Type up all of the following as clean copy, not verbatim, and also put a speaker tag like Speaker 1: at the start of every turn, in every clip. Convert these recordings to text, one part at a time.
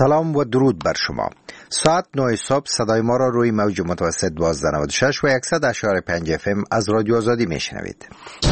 Speaker 1: سلام و درود بر شما. ساعت 9 صبح صدای ما را روی موج متوسط 1296 و 100.5 FM از رادیو آزادی میشنوید.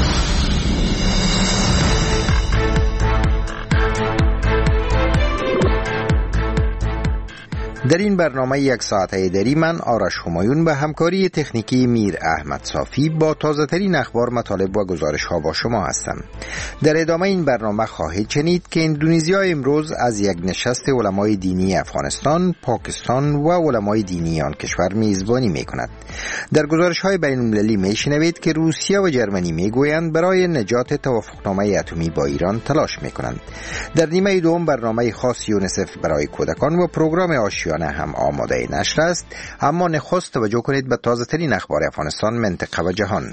Speaker 1: در این برنامه یک ساعته دری من آرش همایون به همکاری تکنیکی میر احمد صافی با تازه ترین اخبار، مطالب و گزارش ها با شما هستم. در ادامه این برنامه خواهید شنید که اندونزیا امروز از یک نشست علمای دینی افغانستان، پاکستان و علمای دینی آن کشور میزبانی می کند. در گزارش های بین المللی می شنوید که روسیه و جرمنی می گویند برای نجات توافقنامه اتمی با ایران تلاش می کنند. در نیمه دوم برنامه خاص یونیسف برای کودکان و پروگرام آشیانه هم آماده نشر است، اما نخست توجه کنید به تازه ترین اخبار افغانستان، منطقه و جهان.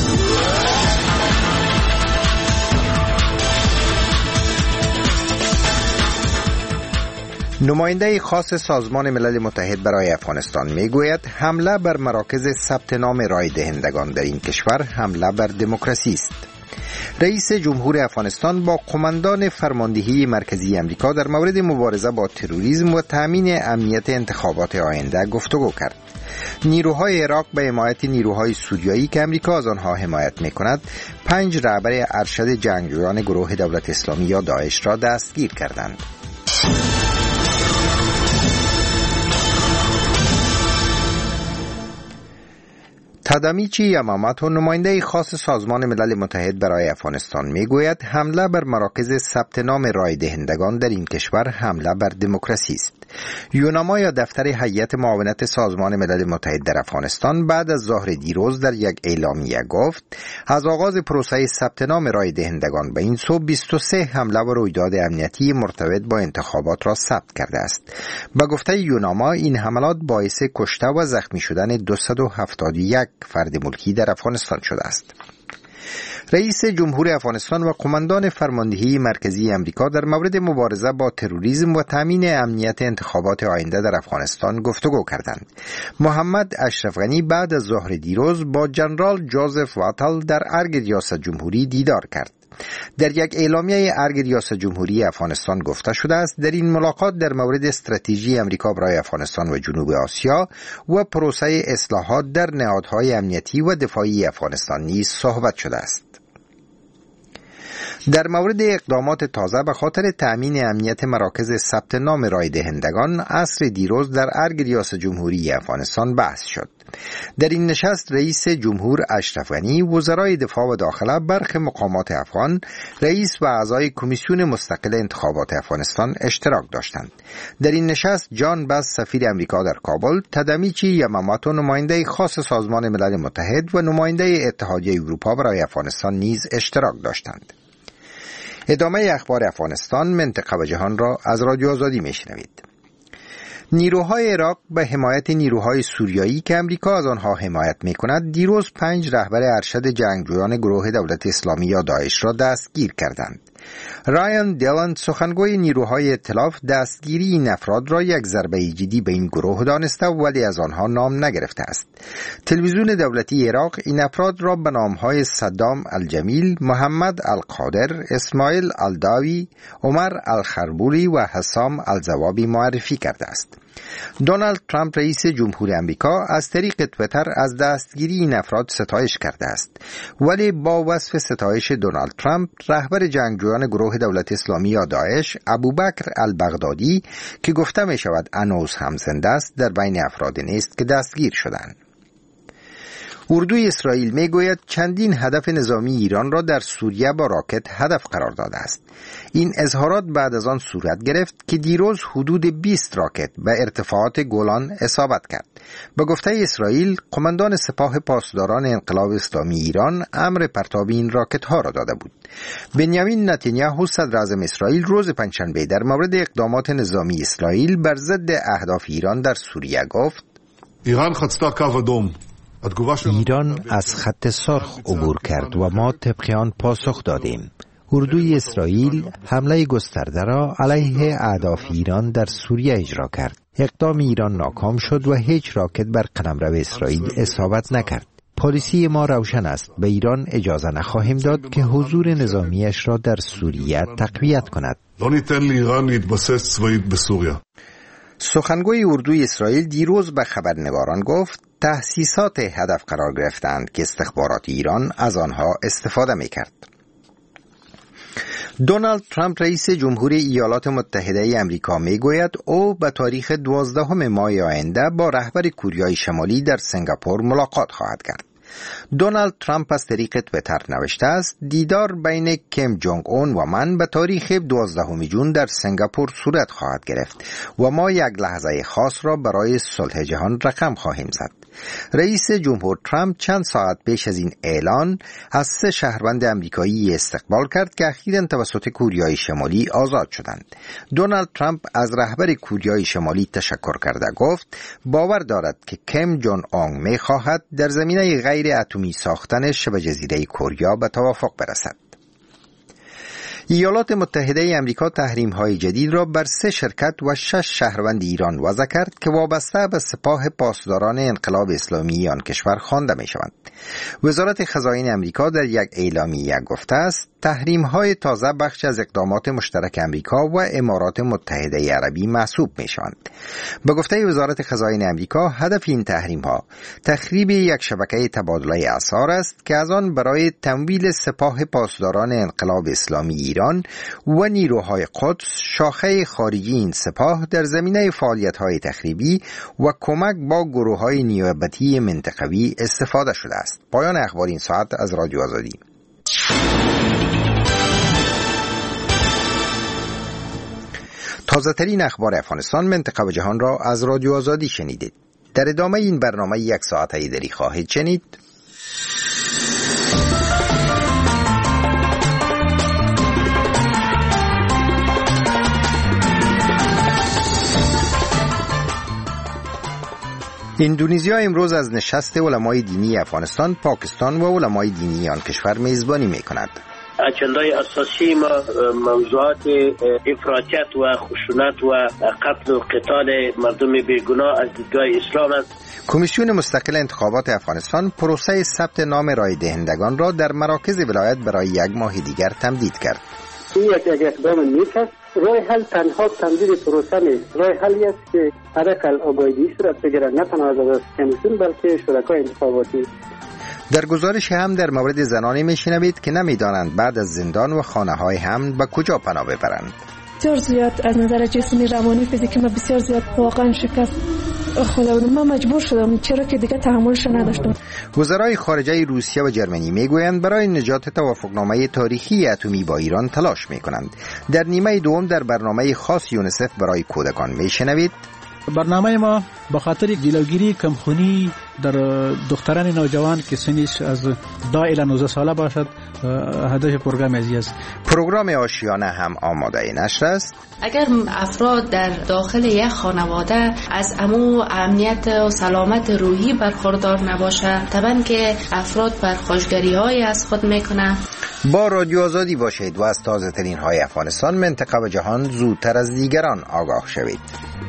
Speaker 1: نماینده خاص سازمان ملل متحد برای افغانستان میگوید حمله بر مراکز ثبت نام رای دهندگان در این کشور حمله بر دموکراسی است. رئیس جمهور افغانستان با قماندان فرماندهی مرکزی امریکا در مورد مبارزه با تروریسم و تامین امنیت انتخابات آینده گفتگو کرد. نیروهای عراق به حمایت نیروهای سوریایی که امریکا از آنها حمایت می‌کند 5 رهبر ارشد جنگجویان گروه دولت اسلامی یا داعش را دستگیر کردند. تادامیچی یاماماتو، نماینده خاص سازمان ملل متحد برای افغانستان میگوید حمله بر مراکز ثبت نام رای دهندگان در این کشور حمله بر دموکراسی است. یوناما یا دفتر هیئت معاونت سازمان ملل متحد در افغانستان بعد از ظهر دیروز در یک اعلامیه گفت از آغاز پروسه ثبت نام رای دهندگان به این سو 23 حمله و رویداد امنیتی مرتبط با انتخابات را ثبت کرده است. به گفته یوناما این حملات باعث کشته و زخمی شدن 271 فرد ملکی در افغانستان شده است. رئیس جمهور افغانستان و قماندان فرماندهی مرکزی امریکا در مورد مبارزه با تروریسم و تامین امنیت انتخابات آینده در افغانستان گفتگو کردند. محمد اشرف غنی بعد از ظهر دیروز با جنرال جوزف واتل در ارگ ریاست جمهوری دیدار کرد. در یک اعلامیه ارگ ریاست جمهوری افغانستان گفته شده است در این ملاقات در مورد استراتژی امریکا برای افغانستان و جنوب آسیا و پروسه اصلاحات در نهادهای امنیتی و دفاعی افغانستان نیز صحبت شده است. در مورد اقدامات تازه به خاطر تأمین امنیت مراکز ثبت نام رای دهندگان عصر دیروز در ارگ ریاست جمهوری افغانستان بحث شد. در این نشست رئیس جمهور اشرف غنی، وزرای دفاع و داخله، برخی مقامات افغان، رئیس و اعضای کمیسیون مستقل انتخابات افغانستان اشتراک داشتند. در این نشست جان باس سفیر امریکا در کابل، تادامیچی یاماماتو نماینده خاص سازمان ملل متحد و نماینده اتحادیه اروپا برای افغانستان نیز اشتراک داشتند. ادامه اخبار افغانستان، منطقه و جهان را از رادیو آزادی میشنوید. نیروهای عراق به حمایت نیروهای سوریایی که امریکا از آنها حمایت میکند دیروز 5 رهبر ارشد جنگجویان گروه دولت اسلامی یا داعش را دستگیر کردند. رایان دیلند، سخنگوی نیروهای ائتلاف، دستگیری این افراد را یک ضربه جدی به این گروه دانسته ولی از آنها نام نگرفته است. تلویزیون دولتی عراق این افراد را به نامهای صدام الجمیل، محمد القادر، اسماعیل الداوی، عمر الخربولی و حسام الزوابی معرفی کرده است. دونالد ترامپ رئیس جمهور امریکا از طریق تویتر از دستگیری این افراد ستایش کرده است، ولی با وصف ستایش دونالد ترامپ رهبر جنگجویان گروه دولت اسلامی یا داعش ابوبکر البغدادی که گفته می شود هنوز هم زنده است در بین افراد نیست که دستگیر شدند. اردوی اسرائیل میگوید چندین هدف نظامی ایران را در سوریه با راکت هدف قرار داده است. این اظهارات بعد از آن صورت گرفت که دیروز حدود 20 راکت به ارتفاعات گولان اصابت کرد. به گفته اسرائیل، قماندان سپاه پاسداران انقلاب اسلامی ایران امر پرتاب این راکت ها را داده بود. بنیامین نتانیاهو صدر اعظم اسرائیل روز پنجشنبه در مورد اقدامات نظامی اسرائیل بر ضد اهداف ایران در سوریه گفت: ایران از خط سرخ عبور کرد و ما طبق آن پاسخ دادیم. اردوی اسرائیل حمله گسترده را علیه اهداف ایران در سوریه اجرا کرد. اقدام ایران ناکام شد و هیچ راکت بر قلمرو اسرائیل اصابت نکرد. پالیسی ما روشن است. به ایران اجازه نخواهیم داد که حضور نظامیش را در سوریه تقویت کند. سخنگوی اردوی اسرائیل دیروز به خبرنگاران گفت تأسیسات هدف قرار گرفتند که استخبارات ایران از آنها استفاده می‌کرد. دونالد ترامپ رئیس جمهوری ایالات متحده امریکا میگوید او به تاریخ 12 ماه آینده با رهبر کوریای شمالی در سنگاپور ملاقات خواهد کرد. دونالد ترامپ از طریق توییتر نوشته است دیدار بین کیم جونگ اون و من به تاریخ 12 جون در سنگاپور صورت خواهد گرفت و ما یک لحظه خاص را برای صلح جهان رقم خواهیم زد. رئیس جمهور ترامپ چند ساعت پیش از این اعلان از 3 شهروند امریکایی استقبال کرد که اخیراً توسط کوریای شمالی آزاد شدند. دونالد ترامپ از رهبر کوریای شمالی تشکر کرده گفت باور دارد که کیم جونگ اون می خواهد در زمینه غیر اتمی ساختن شبه جزیره کوریا به توافق برسد. ایالات متحده امریکا تحریم‌های جدید را بر 3 شرکت و 6 شهروند ایران وضع کرد که وابسته به سپاه پاسداران انقلاب اسلامی آن کشور خوانده می‌شوند. وزارت خزائن امریکا در یک اعلامیه گفته است تحریم‌های تازه بخش از اقدامات مشترک امریکا و امارات متحده عربی محسوب می‌شوند. به گفته وزارت خزائن امریکا هدف این تحریم‌ها تخریب یک شبکه تبادله اسعار است که از آن برای تمویل سپاه پاسداران انقلاب اسلامی ایران و نیروهای قدس شاخه خارجی این سپاه در زمینه فعالیت‌های تخریبی و کمک با گروه‌های نیابتی منطقوی استفاده شده است. پایان اخبار این ساعت از رادیو آزادی. تازه ترین اخبار افغانستان، منطقه و جهان را از رادیو آزادی شنیدید. در ادامه این برنامه 1 ساعت هیدری خواهید شنید. اندونزیا امروز از نشست علمای دینی افغانستان، پاکستان و علمای دینی آن کشور میزبانی میکند.
Speaker 2: اجندای اساسی ما موضوعات افراطیت و خشونت و قتل و قتال مردم بیگناه از دیدگاه اسلام است.
Speaker 1: کمیسیون مستقل انتخابات افغانستان پروسه ثبت نام رای دهندگان را در مراکز ولایت برای 1 ماه دیگر تمدید کرد.
Speaker 3: این یک اقدام نیک است. راه حل تنها تمدید پروسه نیست. راه حلی است که حداقل آگاهی صورت بگیرد، نه تنها از کمیسیون بلکه شرکای انتخاباتی.
Speaker 1: در گزارش هم در مورد زنانی میشنوید که نمیدانند بعد از زندان و خانه‌های حمل به کجا پناه ببرند.
Speaker 4: بسیار زیاد از نظر جسمی، روانی، فیزیکی ما بسیار زیاد واقعا شکست خوردم. من مجبور شدم چرا که دیگه تحملش نداشتم.
Speaker 1: وزرای خارجه روسیه و جرمنی میگویند برای نجات توافقنامه تاریخی اتمی با ایران تلاش میکنند. در نیمه دوم در برنامه خاص یونیسف برای کودکان میشنوید.
Speaker 5: برنامه ما به خاطر جلوگیری کمخونی در دختران نوجوان که سنش از 10 الی 19 ساله باشد هدف پروگرام ازی است.
Speaker 1: پروگرام آشیانه هم آماده نشر است.
Speaker 6: اگر افراد در داخل یک خانواده از امنیت و سلامت روحی برخوردار نباشه، طبعا که افراد بر خوشگری‌های از خود میکنه.
Speaker 1: با رادیو آزادی باشید و از تازه ترین های افغانستان، منطقه و جهان زودتر از دیگران آگاه شوید.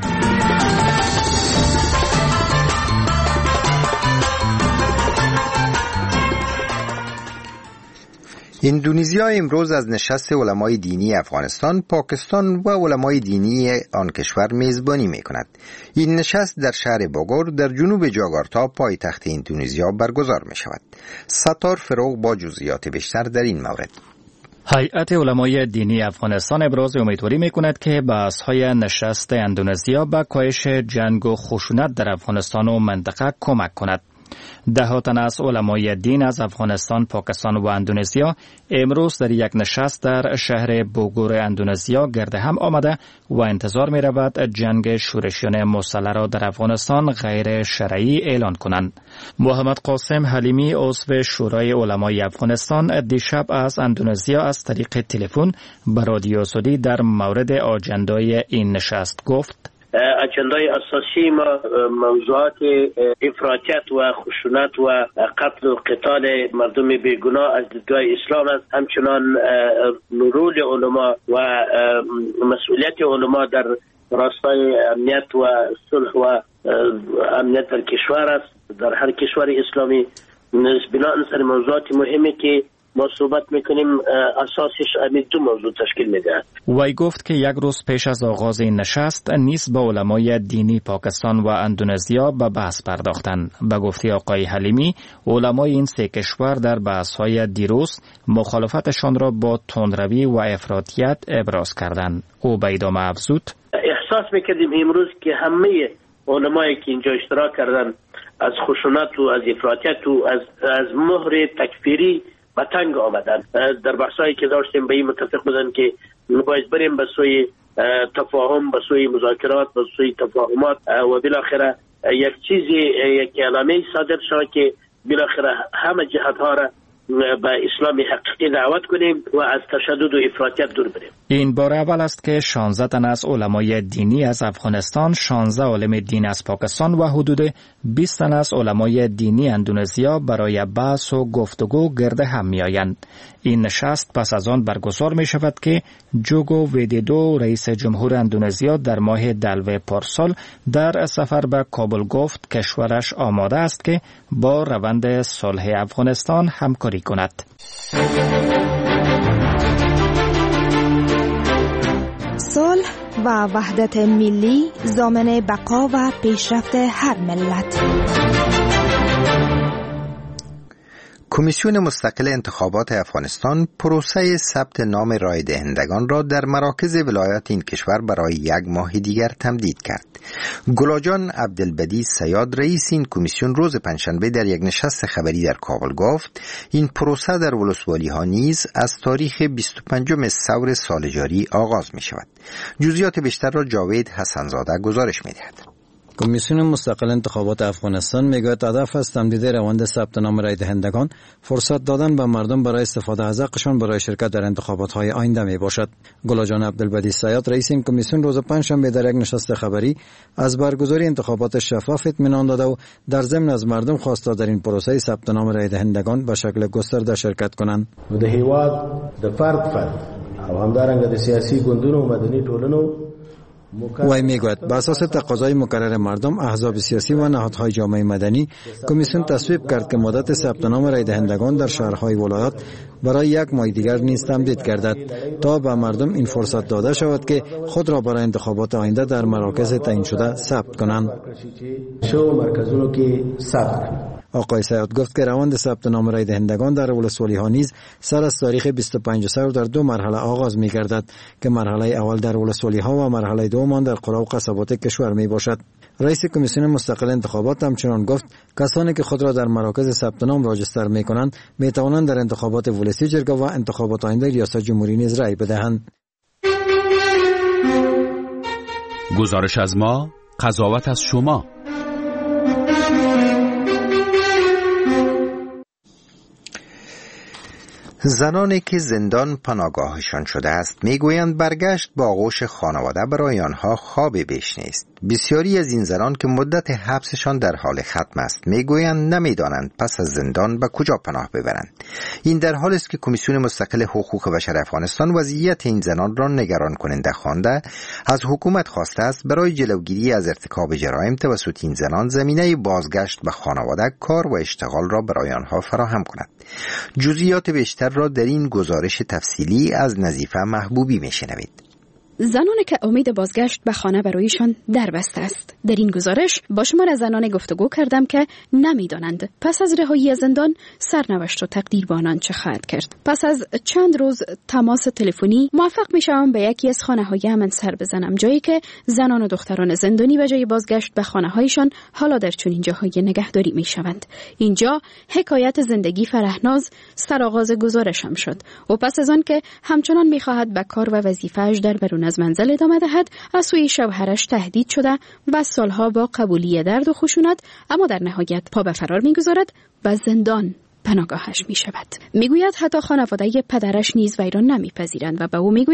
Speaker 1: اندونزیا امروز از نشست علمای دینی افغانستان، پاکستان و علمای دینی آن کشور میزبانی میکند. این نشست در شهر بوگور در جنوب جاکارتا، پایتخت اندونزیا برگزار می شود. ستار فروغ با جزئیات بیشتر در این مورد.
Speaker 7: هیئت علمای دینی افغانستان ابراز امیدواری میکند که بحث‌های نشست اندونزیا به کاهش جنگ و خشونت در افغانستان و منطقه کمک کند. 10 تن از علمای دین از افغانستان، پاکستان و اندونزیا امروز در یک نشست در شهر بوگور اندونزیا گرد هم آمده و انتظار می رود جنگ شورشیان مسلح را در افغانستان غیر شرعی اعلان کنند. محمد قاسم حلیمی عضو شورای علمای افغانستان دیشب از اندونزیا از طریق تلفن به رادیو آزادی در مورد آجندای این نشست گفت:
Speaker 2: اجندای اساسی ما موضوعات افراطیت و خشونت و قتل و قتال مردم بیگناه از دیدگاه اسلام است. همچنان رول علما و مسئولیت علما در راستای امنیت و صلح و امنیت در کشور است، در هر کشور اسلامی. بناء سر موضوعات مهمی که ما صحبت میکنیم اساسش همین دو موضوع تشکیل میده.
Speaker 7: وی گفت که یک روز پیش از آغاز این نشست نیز با علمای دینی پاکستان و اندونزیا به بحث پرداختند. به گفته آقای حلیمی، علمای این سه کشور در بحث‌های دیروز مخالفتشان را با تندروی و افراطیت ابراز کردند. او به ادامه افزود:
Speaker 2: احساس میکردیم امروز که همه علمایی که اینجا اشتراک کردن از خشونت و از افراطیت و از مهر تکفیری به تنگ آمدن. در بحثایی که داشتیم به این متفق بودن که باید بریم به سوی تفاهم، به سوی مذاکرات، به سوی تفاهمات و بالاخره یک اعلامیه صادر شد که بالاخره همه جهت‌ها را به اسلام حقیقی دعوت کنیم و از تشدد و افراطیت دور بریم.
Speaker 7: این بار اول است که 16 تن از علمای دینی از افغانستان، 16 عالم دین از پاکستان و حدود 20 تن از علمای دینی اندونزیا برای بحث و گفتگو گرد هم می آیند. این نشست پس از آن برگزار می شود که جوگو ویدیدو رئیس جمهور اندونزیا در ماه دلو پارسال در سفر به کابل گفت کشورش آماده است که با روند صلح افغانستان همکاری کند.
Speaker 8: صلح و وحدت ملی ضامن بقا و پیشرفت هر ملت.
Speaker 1: کمیسیون مستقل انتخابات افغانستان پروسه ثبت نام رای دهندگان را در مراکز ولایات این کشور برای 1 ماه دیگر تمدید کرد. گلاجان عبدالبدی سیاد رئیس این کمیسیون روز پنجشنبه در یک نشست خبری در کابل گفت این پروسه در ولسوالی ها نیز از تاریخ 25 ثور سال جاری آغاز می شود. جزئیات بیشتر را جاوید حسنزاده گزارش می دهد.
Speaker 9: کمیسیون مستقل انتخابات افغانستان میگوید هدف از تمدید روند ثبت نام رای دهندگان فرصت دادن به مردم برای استفاده از حقشان برای شرکت در انتخابات‌های آینده می باشد. گلاجان عبدالبدی سیاد رئیس این کمیسیون روز پنجشنبه در یک نشست خبری از برگزاری انتخابات شفاف اطمینان داده و در ضمن از مردم خواست تا در این پروسه ثبت نام رای دهندگان به شکل گسترده شرکت کنند.
Speaker 10: د هیواد د فرد او همدارنګه د سیاسي ګوندونو او مدني ټولنو
Speaker 9: وی میگوید به اساس تقاضای مکرر مردم، احزاب سیاسی و نهادهای جامعه مدنی کمیسیون تصویب کرد که مدت ثبت نام رای دهندگان در شهرهای ولایات برای 1 ماه دیگر نیز تمدید گردد تا به مردم این فرصت داده شود که خود را برای انتخابات آینده در مراکز تعیین شده ثبت کنند. آقای سیاد گفت که روند ثبت نام رای دهندگان در ولسوالی ها نیز سر از تاریخ 25 ثور در 2 مرحله آغاز می گردد که مرحله اول در ولسوالی ها و مرحله دوم در قرى و قصبات کشور می باشد. رئیس کمیسیون مستقل انتخابات همچنان گفت کسانی که خود را در مراکز ثبت نام راجستر می کنند می توانند در انتخابات ولسی جرگه و انتخابات آینده ریاست جمهوری نیز رای بدهند.
Speaker 11: گزارش از ما، قضاوت از شما.
Speaker 1: زنانی که زندان پناهگاهشان شده است میگویند برگشت با آغوش خانواده برای آنها خواب بیش نیست. بسیاری از این زنان که مدت حبسشان در حال ختم است میگویند نمیدانند پس از زندان به کجا پناه ببرند. این در حالی است که کمیسیون مستقل حقوق بشر افغانستان وضعیت این زنان را نگران کننده خوانده از حکومت خواسته است برای جلوگیری از ارتکاب جرایم توسط این زنان زمینه بازگشت به خانواده، کار و اشتغال را برای آنها فراهم کند. جزئیات بیشتر را در این گزارش تفصیلی از نظیفه محبوبی میشنوید.
Speaker 12: زنانی که امید بازگشت به خانه برایشان در بسته است. در این گزارش با شمار زنان گفتگو کردم که نمیدانند پس از رهایی از زندان سرنوشت و تقدیر با آنان چه خواهد کرد. پس از چند روز تماس تلفنی موفق میشم به یکی از خانه‌های من سر بزنم، جایی که زنان و دختران زندانی به جای بازگشت به خانه‌هایشان حالا در چنین جاهای نگهداری میشوند. اینجا حکایت زندگی فرحناز سرآغاز گزارشم شد و پس از آن که همچنان میخواهد به کار و وظیفه‌اش در برون از منزل ادامه دهد، از سوی شوهرش تهدید شده و سالها با قبولی درد و خشونت اما در نهایت پا به فرار میگذارد و زندان پناهگاهش می شود. میگوید حتی خانواده پدرش نیز وی را نمیپذیرند و به او میگویند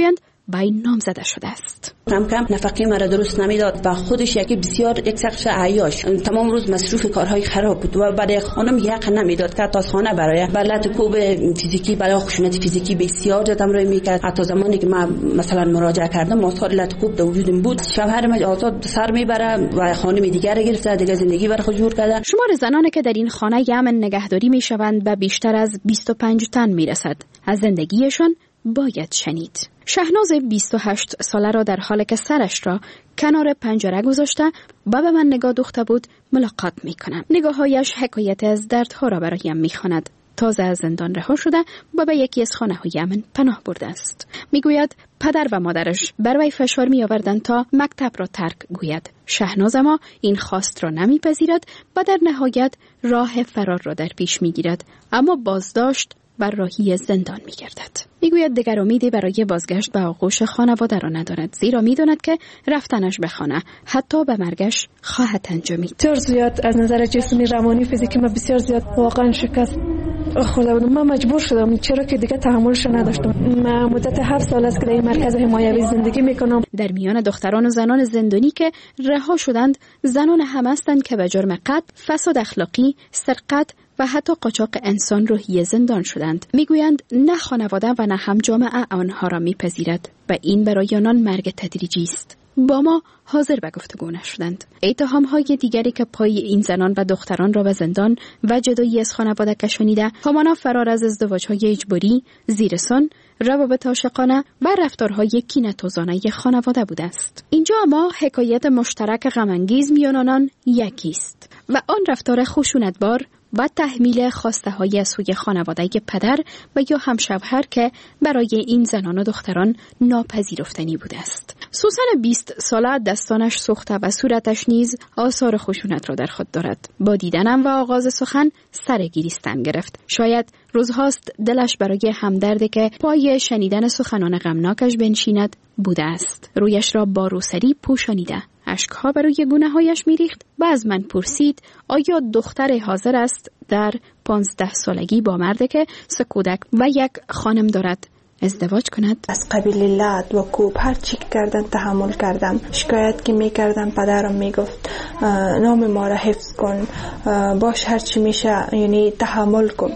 Speaker 12: به این نامزده شده است.
Speaker 13: کم کم نفقه مرا درست نمیداد و خودش یک سقف عیاش تمام روز مصروف کارهای خراب بود و برای خانم حق نمیداد که تا خانه برای بلد کوب فیزیکی برای خشونت فیزیکی بسیار زیاد روی میکرد. حتی زمانی که من مثلا مراجعه کردم آثار لطکوب در وجودم بود. شوهر من آزاد سر میبره و خانم دیگر گرفته، دیگه زندگی بر خود جور کرده.
Speaker 12: شمار زنانی که در این خانه امن نگهداری میشوند به بیشتر از 25 تن میرسد. از زندگیشان باید شنید. شهناز 28 ساله را در حالی که سرش را کنار پنجره گذاشته و به من نگاه دوخته بود ملاقات میکنم. نگاههایش حکایت از دردها را برایم میخواند. تازه از زندان رها شده و به یکی از خانه‌های امن پناه برده است. میگوید پدر و مادرش بر وی فشار میآوردند تا مکتب را ترک گوید. شهناز اما این خواست را نمیپذیرد و در نهایت راه فرار را در پیش میگیرد، اما بازداشت و راهی زندان میگردد. میگوید دیگر امیدی برای بازگشت به آغوش خانواده را ندارد، زیرا میداند که رفتنش به خانه حتی به مرگش خواهد انجامید.
Speaker 4: بسیار زیاد از نظر جسمی، روانی، فیزیکی ما بسیار زیاد واقعا شکست خورده بودم. من مجبور شدم، چرا که دیگه تحملش نداشتم. من مدت 7 سال است که در این مرکز حمایوی زندگی میکنم.
Speaker 12: در میان دختران و زنان زندانی که رها شدند، زنان هم هستند که به جرم قتل، فساد اخلاقی، سرقت و حتی قاچاق انسان راهی زندان شدند. میگویند نه خانواده و نه هم جامعه آنها را میپذیرد و این برای آنان مرگ تدریجی است. با ما حاضر به گفتگو نشدند. اتهام‌های دیگری که پای این زنان و دختران را به زندان و جدایی از خانواده کشانیده، همانا فرار از ازدواج‌های اجباری، زیرسان، روابط عاشقانه و رفتارهای کینه‌توزانه خانواده بوده است. اینجا اما حکایت مشترک غم‌انگیز میان آنان یکی است و آن رفتار خشونتبار و تحمیل خواسته های از سوی خانواده پدر و یا همشوهر که برای این زنان و دختران ناپذیرفتنی بوده است. سوسن 20 ساله دستانش سوخته و صورتش نیز آثار خشونت را در خود دارد. با دیدنم و آغاز سخن سر گریستن گرفت. شاید روزهاست دلش برای همدردی که پای شنیدن سخنان غمناکش بنشیند بوده است. رویش را با روسری پوشانیده، اشکها برای گونه‌هایش می‌ریخت و از من پرسید آیا دختر حاضر است در 15 سالگی با مردی که 3 کودک و 1 خانم دارد ازدواج کند؟
Speaker 14: از قبیل لعت و کوب هر چی کردن تحمل کردم. شکایت که میکردم پدرم میگفت نام ما را حفظ کن، باش هر چی میشه یعنی تحمل کن.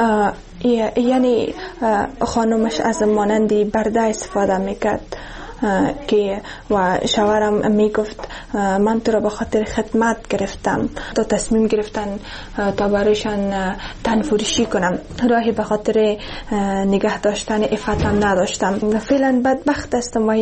Speaker 14: یعنی خانمش از مانندی برده استفاده میکرد که و شوهرم میگفت من تو را به خاطر خدمت گرفتم، تا تصمیم گرفتن تا برایشان تنفروشی کنم. راهی به خاطر نگه داشتن عفتم نداشتم. فعلا بدبخت هستم و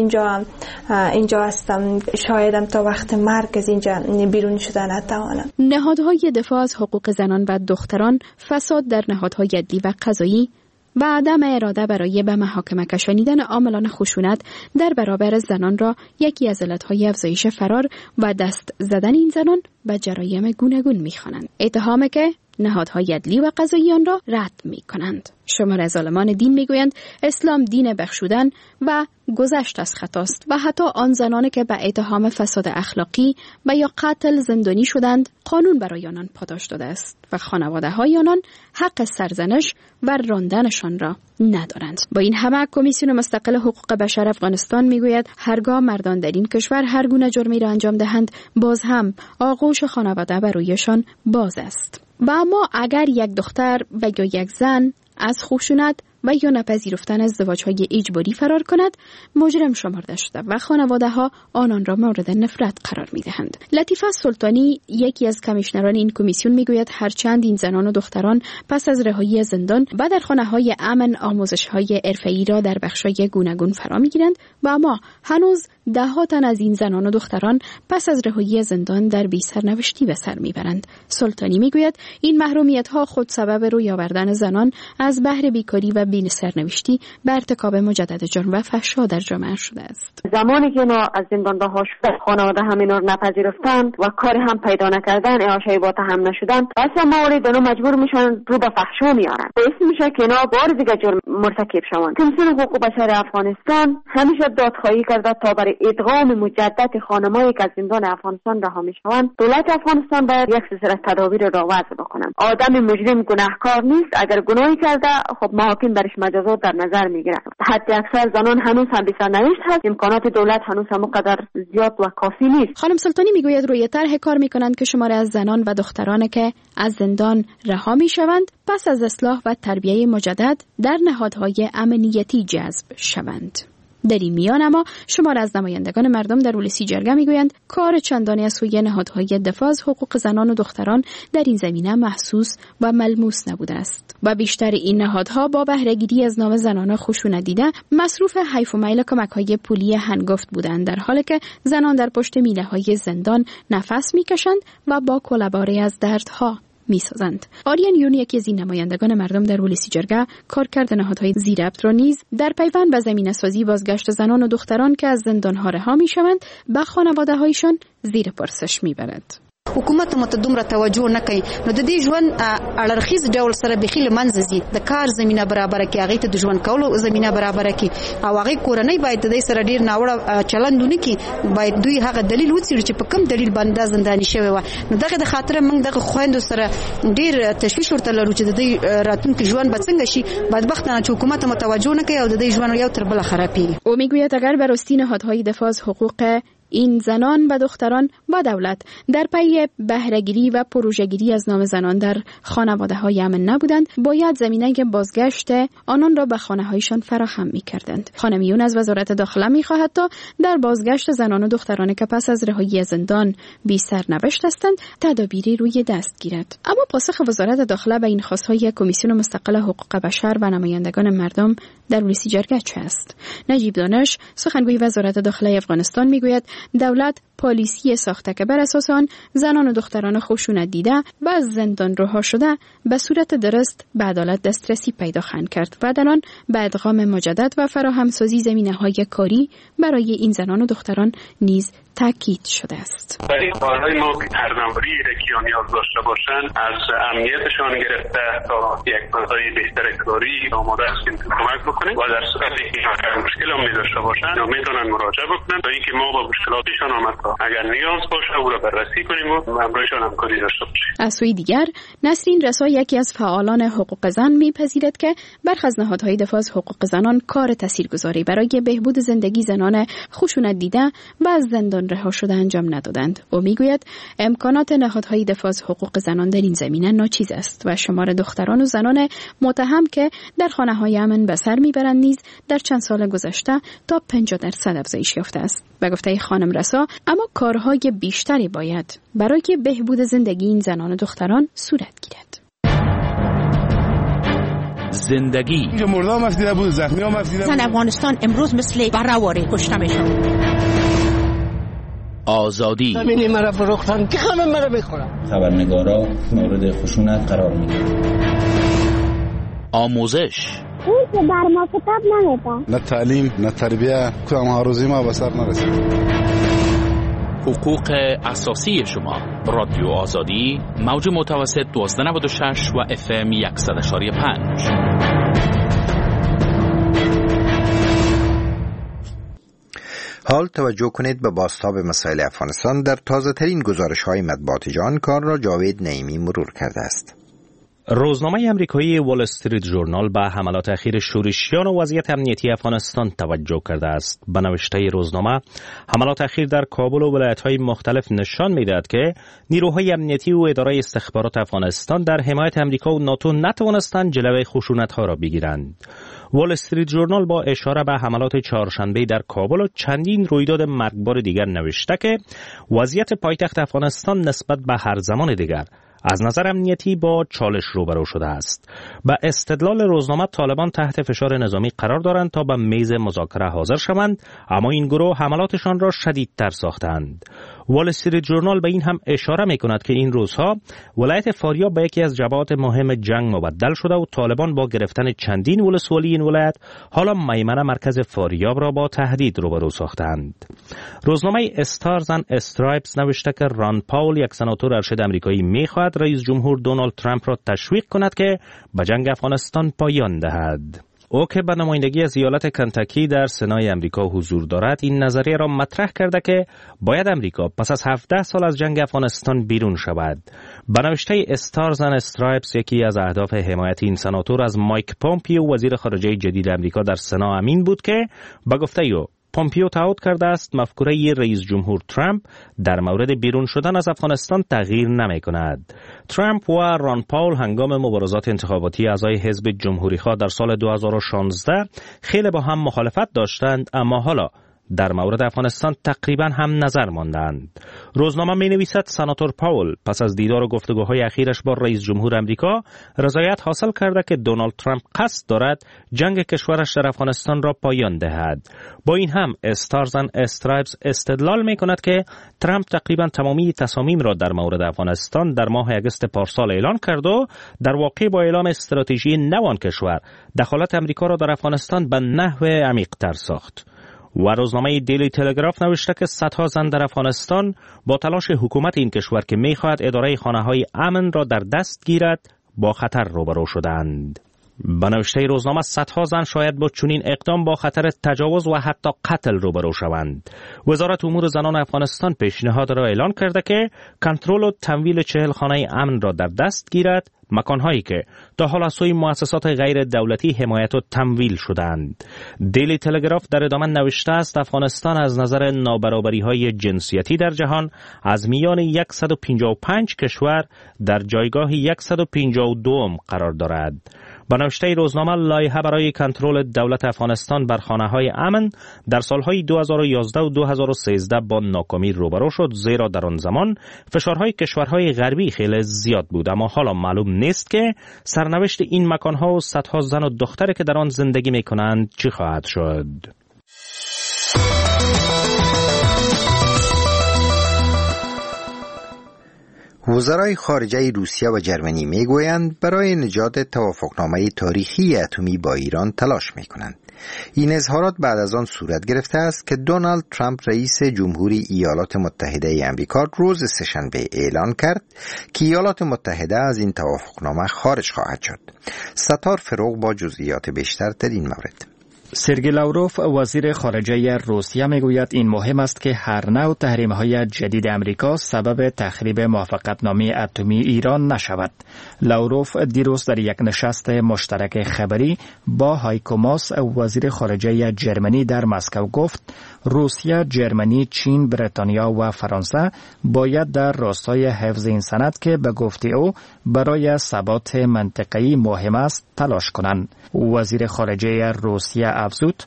Speaker 14: اینجا هستم. شایدم تا وقت مرگ از اینجا بیرون شدن نتوانم.
Speaker 12: نهادهای دفاع از حقوق زنان و دختران، فساد در نهادهای عدلی و قضایی و عدم اراده برای به محاکمه کشانیدن عاملان خشونت در برابر زنان را یکی از علتهای افزایش فرار و دست زدن این زنان به جرایم گوناگون می‌خوانند. اتهامی که نهادهای عدلی و قضایی آن را رد می‌کنند. شمار از عالمان دین میگویند اسلام دین بخشودن و گذشت از خطاست و حتی آن زنانی که به اتهام فساد اخلاقی و یا قتل زندانی شدند قانون برای آنان پاداش داده است و خانواده‌های آنان حق سرزنش و راندنشان را ندارند. با این همه کمیسیون مستقل حقوق بشر افغانستان میگوید هرگاه مردان در این کشور هر گونه جرمی را انجام دهند باز هم آغوش خانواده برایشان باز است. و اما اگر یک دختر و یا یک زن از خشونت و یا نپذیرفتن ازدواج‌های اجباری فرار کند مجرم شمرده شده و خانواده‌ها آنان را مورد نفرت قرار می‌دهند. لطیفه سلطانی یکی از کمیشنران این کمیسیون میگوید هرچند این زنان و دختران پس از رهایی از زندان و در خانه‌های امن آموزش‌های حرفه‌ای را در بخش‌های گوناگون فرا می‌گیرند و اما هنوز ده‌ها تن از این زنان و دختران پس از رهایی از زندان در بی‌سرنوشتی به سر می‌برند. سلطانی میگوید این محرومیت‌ها خود سبب روی آوردن زنان از بحر بیکاری و بی‌سرنوشتی به ارتکاب مجدد جرم و فحشا در جامعه شده است.
Speaker 15: زمانی که اینا از زندان رها شدن خانواده هم اینا رو نپذیرفتند و کاری هم پیدا نکردن، اعاشه‌ای با هم نشدن، اصلا موارد اینا مجبور میشن رو به فحشا میارن. باعث میشه که اینا بار دیگه جرم مرتکب شوند. کمیسیون حقوق بشر افغانستان همیشه دادخواهی کرده تا برای ادغام مجدد خانمایی که از زندان افغانستان رها میشوند، دولت افغانستان باید یک سلسله تدابیر را وضع بکنند. آدم مجرم گناهکار نیست، اگر گناهی کرده خب محاکم برش مجازات در نظر میگیرند. حتی اکثر زنان هنوز هم بی سرنوشت هست، امکانات دولت هنوز هم قدر زیاد و کافی نیست.
Speaker 12: خانم سلطانی میگوید روی طرح کار میکنند که شماری از زنان و دختران که از زندان رها میشوند پس از اصلاح و تربیه مجدد در نهادهای امنیتی جذب شوند. در این میان اما شمار از نمایندگان مردم در ولسی جرگه میگویند کار چندانی از سوی نهادهای دفاع از حقوق زنان و دختران در این زمینه محسوس و ملموس نبوده است و بیشتر این نهادها با بهره‌گیری از نام زنان خشونت دیده مصروف حیف و میل کمک‌های پولی هنگفت بودند، در حالی که زنان در پشت میله‌های زندان نفس میکشند و با کله‌باری از دردها میسازند. آریان یون، یکی از این نمایندگان مردم در ولسی جرگه، کارکرد نهادهای زیربط را نیز در پیوند به زمینه‌سازی بازگشت زنان و دختران که از زندان‌ها رها میشوند به خانواده‌هایشان زیر پرسش میبرد.
Speaker 16: حکومت مت دومره توجه نه کوي نو د دې ژوند اړرخیز ډول سره بخیل منځزي د کار زمينه برابر کې هغه ته د ژوند کولو زمينه برابر کې او هغه کورنۍ باید د دې سره ډیر ناوړه چلندونه کې باید دوی هغه دلیل وڅېړي چې په کوم دلیل باندې زنداني شوی و. نو دغه د خاطر موږ دغه خويندو سره ډیر تشویش ورته لرو چې د دې راتلونکي ژوند به څنګه شي. بدبختانه چې حکومت متوجه نه کوي او د دې ژوند یو تر بل خرابېږي.
Speaker 12: او میگوید اگر به راستی نهادهای دفاع از حقوق این زنان و دختران با دولت در پی بهره‌گیری و پروژه‌گیری از نام زنان در خانواده‌های امن نبودند، باید زمینه بازگشت آنان را به خانه‌هایشان فراهم می‌کردند. خانم یون از وزارت داخله می‌خواهد تا در بازگشت زنان و دختران که پس از رهایی زندان بی سرنوشت هستند تدابیری روی دست گیرد. اما پاسخ وزارت داخله به این خواست‌های کمیسیون مستقل حقوق بشر و نمایندگان مردم در ولسی جرگه چه است؟ نجیب دانش، سخنگوی وزارت داخله افغانستان، میگوید دولت پالیسی ساخته که بر اساس آن زنان و دختران خشونت دیده و از زندان رها شده به صورت درست به عدالت دسترسی پیدا خواهند کرد و در آن به ادغام مجدد و فراهمسازی زمینه‌های کاری برای این زنان و دختران نیز تاکید شده است.
Speaker 17: برای کارهای ما که هر نمبری که نیاز داشته باشند از امنیتشان گرفته تا یک فضای بهتر کاری آماده است که کمک بکنیم و در صورتی که هر مشکل هم داشته باشند میتونن مراجعه بکنن تا اینکه ما با مشکلاتشان آمد اگر نیاز باشه او را بررسی کنیم و همراهشان همکاری داشته باشیم.
Speaker 12: از سوی دیگر نسرین رسا، یکی از فعالان حقوق زن، میپذیرد که برخی از نهادهای دفاع از حقوق زنان کار تاثیرگذاری برای بهبود زندگی زنان خشونت دیده و از زندان رها شده انجام ندادند. او میگوید امکانات نهادهای دفاع از حقوق زنان در این زمینه ناچیز است و شمار دختران و زنان متهم که در خانه‌های امن به سر میبرند نیز در چند سال گذشته تا 50% افزایش یافته است. به گفته خانم رسا، اما کارهای بیشتری باید برای بهبود زندگی این زنان و دختران صورت گیرد.
Speaker 11: زندگی
Speaker 18: مردم مفیده بود، زخمی ها مفیده بود.
Speaker 19: زن افغانستان امروز مثل بره‌واره کشته میشن.
Speaker 11: آزادی
Speaker 18: زمینی مرا فروختن که همه مرا میخورن.
Speaker 20: خبرنگارا مورد خشونت قرار میگیرن.
Speaker 11: آموزش
Speaker 21: اون که بر ما کتاب نمیده.
Speaker 18: نه تعلیم نه تربیه که هم‌هاروزی ما به سر نرسید.
Speaker 11: حقوق اساسی شما. رادیو آزادی، موج متوسط 1296 و FM 100.5.
Speaker 1: حال توجه کنید به بازتاب مسائل افغانستان در تازه ترین گزارش های مطبوعات جهان. کار را جاوید نعیمی مرور کرده است.
Speaker 22: روزنامه امریکایی وال استریت ژورنال به حملات اخیر شورشیان و وضعیت امنیتی افغانستان توجه کرده است. به نوشته روزنامه، حملات اخیر در کابل و ولایت‌های مختلف نشان می‌دهد که نیروهای امنیتی و اداره استخبارات افغانستان در حمایت امریکا و ناتو نتوانستند جلوی خشونت‌ها را بگیرند. وال استریت ژورنال با اشاره به حملات چهارشنبه در کابل و چندین رویداد مرگبار دیگر نوشته که وضعیت پایتخت افغانستان نسبت به هر زمان دیگر از نظر امنیتی با چالش روبرو شده است. به استدلال روزنامه، طالبان تحت فشار نظامی قرار دارند تا به میز مذاکره حاضر شوند، اما این گروه حملاتشان را شدیدتر ساختند. وال استریت ژورنال به این هم اشاره می‌کند که این روزها ولایت فاریاب به یکی از جبهات مهم جنگ مبدل شده و طالبان با گرفتن چندین ولسوالی این ولایت حالا میمنه مرکز فاریاب را با تهدید روبرو ساختند. روزنامه استارز اند استرایپس نوشته که ران پاول، یک سناتور ارشد آمریکایی، می‌خواهد رئیس جمهور دونالد ترامپ را تشویق کند که به جنگ افغانستان پایان دهد. او که به نمایندگی از ایالت کنتاکی در سنای امریکا حضور دارد این نظریه را مطرح کرده که باید امریکا پس از 17 سال از جنگ افغانستان بیرون شود. به نوشته استارز اند استرایپس یکی از اهداف حمایت این سناتور از مایک پومپیو وزیر خارجه جدید امریکا در سنا امین بود که به گفته او پومپیو تعهد کرده است مفکوره رئیس جمهور ترامپ در مورد بیرون شدن از افغانستان تغییر نمی کند. ترامپ و ران پاول هنگام مبارزات انتخاباتی اعضای حزب جمهوری‌خواه در سال 2016 خیلی با هم مخالفت داشتند، اما حالا در مورد افغانستان تقریبا هم نظر ماندند. روزنامه می نویسد سناتور پاول پس از دیدار و گفتگوهای اخیرش با رئیس جمهور امریکا رضایت حاصل کرده که دونالد ترامپ قصد دارد جنگ کشورش در افغانستان را پایان دهد. با این هم استارز اند استرایپس استدلال می کند که ترامپ تقریبا تمامی تصامیم را در مورد افغانستان در ماه اگست پارسال اعلان کرد و در واقع با اعلام استراتژی نو آن کشور دخالت امریکا را در افغانستان به نحو عمیق‌تر ساخت. و روزنامه دیلی تلگراف نوشته که صدها زن در افغانستان با تلاش حکومت این کشور که می‌خواهد اداره خانه‌های امن را در دست گیرد با خطر روبرو شدند. به نوشته روزنامه صدها زن شاید با چنین اقدام با خطر تجاوز و حتی قتل روبرو شوند. وزارت امور زنان افغانستان پیشنهاد را اعلان کرده که کنترل و تمویل 40 خانه امن را در دست گیرد، مکانهایی که تا حال از سوی مؤسسات غیر دولتی حمایت و تمویل شدند. دیلی تلگراف در ادامه نوشته است افغانستان از نظر نابرابری‌های جنسیتی در جهان از میان 155 کشور در جایگاه 152 قرار دارد. به نوشته روزنامه لایحه برای کنترل دولت افغانستان بر خانه‌های امن در سالهای 2011 و 2013 با ناکامی روبرو شد، زیرا در آن زمان فشارهای کشورهای غربی خیلی زیاد بود، اما حالا معلوم نیست که سرنوشت این مکانها و صدها زن و دختری که در آن زندگی می‌کنند چی خواهد شد.
Speaker 1: وزرای خارجه روسیه و جرمنی میگویند برای نجات توافقنامه تاریخی اتمی با ایران تلاش میکنند. این اظهارات بعد از آن صورت گرفته است که دونالد ترامپ رئیس جمهوری ایالات متحده آمریکا روز سه‌شنبه اعلان کرد که ایالات متحده از این توافقنامه خارج خواهد شد. ستار فروغ با جزئیات بیشتر در این مورد.
Speaker 7: سرگئی لاوروف وزیر خارجه روسیه میگوید این مهم است که هر نوع تحریم‌های جدید امریکا سبب تخریب موافقتنامه اتمی ایران نشود. لاوروف دیروز در یک نشست مشترک خبری با هایکو ماس وزیر خارجه جرمنی در مسکو گفت روسیه، جرمنی، چین، بریتانیا و فرانسه باید در راستای حفظ این سند که به گفته او برای ثبات منطقه‌ای مهم است تلاش کنند. وزیر خارجه روسیه افزود: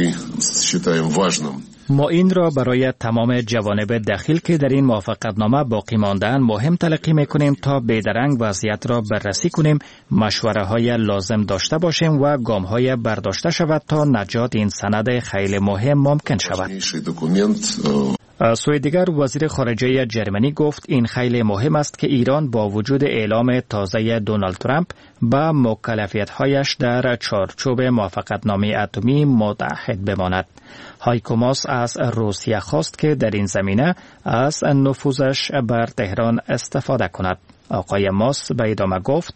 Speaker 7: ما این را برای تمام جوانب دخیل که در این موافقتنامه باقی مانده‌اند مهم تلقی می‌کنیم تا بیدرنگ وضعیت را بررسی کنیم، مشوره‌های لازم داشته باشیم و گام‌های برداشته شود تا نجات این سند خیلی مهم ممکن شود. از سوی دیگر وزیر خارجه جرمنی گفت این خیلی مهم است که ایران با وجود اعلام تازه دونالد ترامپ به مکلفیت‌هایش در چارچوب موافقتنامه اتمی متعهد بماند. هایکو ماس از روسیه خواست که در این زمینه از نفوذش بر تهران استفاده کند. آقای ماس به ادامه گفت: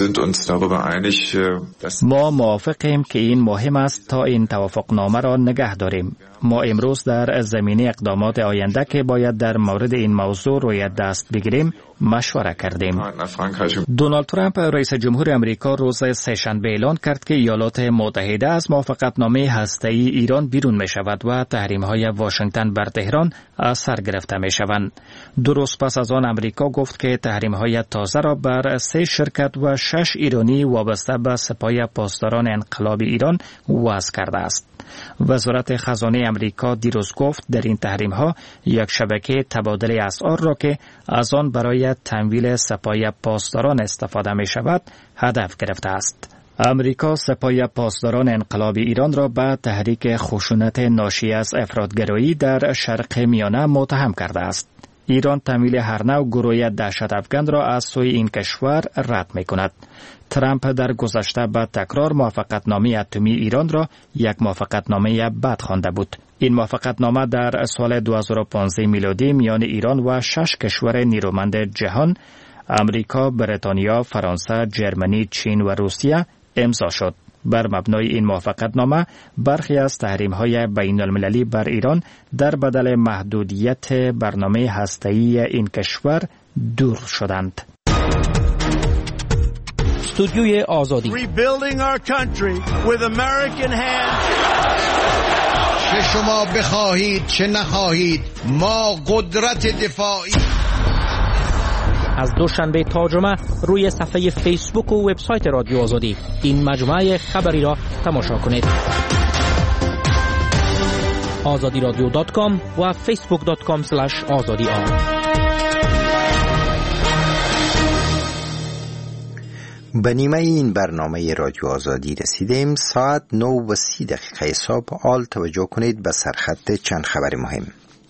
Speaker 7: ما موافقیم که این مهم است تا این توافقنامه را نگه داریم. ما امروز در زمینه اقدامات آینده که باید در مورد این موضوع روی دست بگیریم مشوره کردیم. دونالد ترامپ رئیس جمهور امریکا روز سه‌شنبه اعلان کرد که ایالات متحده از موافقتنامه هسته‌ای ایران بیرون می شود و تحریم‌های واشنگتن بر تهران از سر گرفته می شوند. درست پس از آن امریکا گفت که تحریم‌های تازه را بر 3 شرکت و 6 ایرانی وابسته به سپاه پاسداران انقلاب ایران وضع کرده است. وزارت خزانه امریکا دیروز گفت در این تحریم‌ها یک شبکه تبادل اسعار را که از آن برای تمویل سپاه پاسداران استفاده می شود هدف گرفته است. امریکا سپاه پاسداران انقلاب ایران را به تحریک خشونت ناشی از افراط‌گرایی در شرق میانه متهم کرده است. ایران تمویل هر نوع گروه دهشت افکن را از سوی این کشور رد می کند. ترامپ در گذشته به تکرار موافقتنامه اتمی ایران را یک موافقتنامه بد خوانده بود. این موافقتنامه در سال 2015 میلادی میان ایران و 6 کشور نیرومند جهان امریکا، بریتانیا، فرانسه، جرمنی، چین و روسیه امضا شد. بر مبنای این موافقتنامه برخی از تحریم‌های بین‌المللی بر ایران در بدل محدودیت برنامه هسته‌ای این کشور دور شدند.
Speaker 22: استودیوی آزادی.
Speaker 3: چه شما بخواهید چه نخواهید ما قدرت دفاعی.
Speaker 22: از دوشنبه تا جمعه روی صفحه فیسبوک و وبسایت رادیو آزادی این مجموعه خبری را تماشا کنید. azadiradio.com و facebook.com/azadi.
Speaker 1: به نیمه این برنامه رادیو آزادی رسیدیم. ساعت 9:30 صبح. حال توجه کنید به سرخط چند خبر مهم.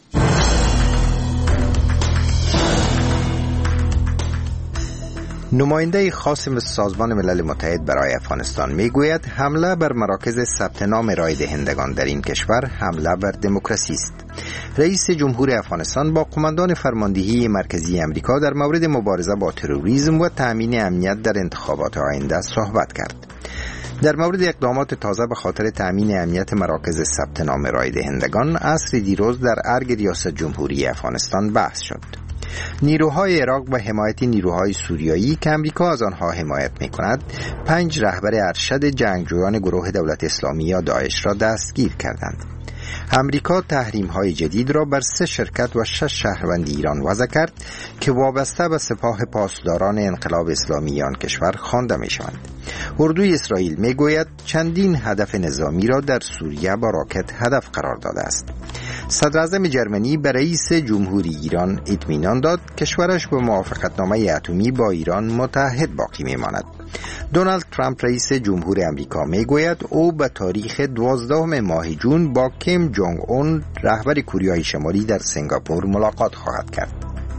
Speaker 1: نماینده خاص سازمان ملل متحد برای افغانستان میگوید حمله بر مراکز ثبت نام رای دهندگان در این کشور حمله بر دموکراسی است. رئیس جمهور افغانستان با قماندان فرماندهی مرکزی امریکا در مورد مبارزه با تروریسم و تامین امنیت در انتخابات آینده صحبت کرد. در مورد اقدامات تازه به خاطر تامین امنیت مراکز ثبت نام رای دهندگان عصر دیروز در ارگ ریاست جمهوری افغانستان بحث شد. نیروهای عراق به حمایت نیروهای سوریایی که امریکا از آنها حمایت می‌کند 5 رهبر ارشد جنگجویان گروه دولت اسلامی یا داعش را دستگیر کردند. امریکا تحریم‌های جدید را بر 3 شرکت و 6 شهروند ایران وضع کرد که وابسته به سپاه پاسداران انقلاب اسلامی آن کشور خوانده می‌شوند. اردوی اسرائیل میگوید چندین هدف نظامی را در سوریه با راکت هدف قرار داده است. صدر اعظم جرمنی به رئیس جمهوری ایران اطمینان داد کشورش به موافقتنامه اتمی با ایران متحد باقی میماند. دونالد ترامپ رئیس جمهور امریکا میگوید او به تاریخ 12 ماه جون با کیم جونگ اون رهبر کره شمالی در سنگاپور ملاقات خواهد کرد.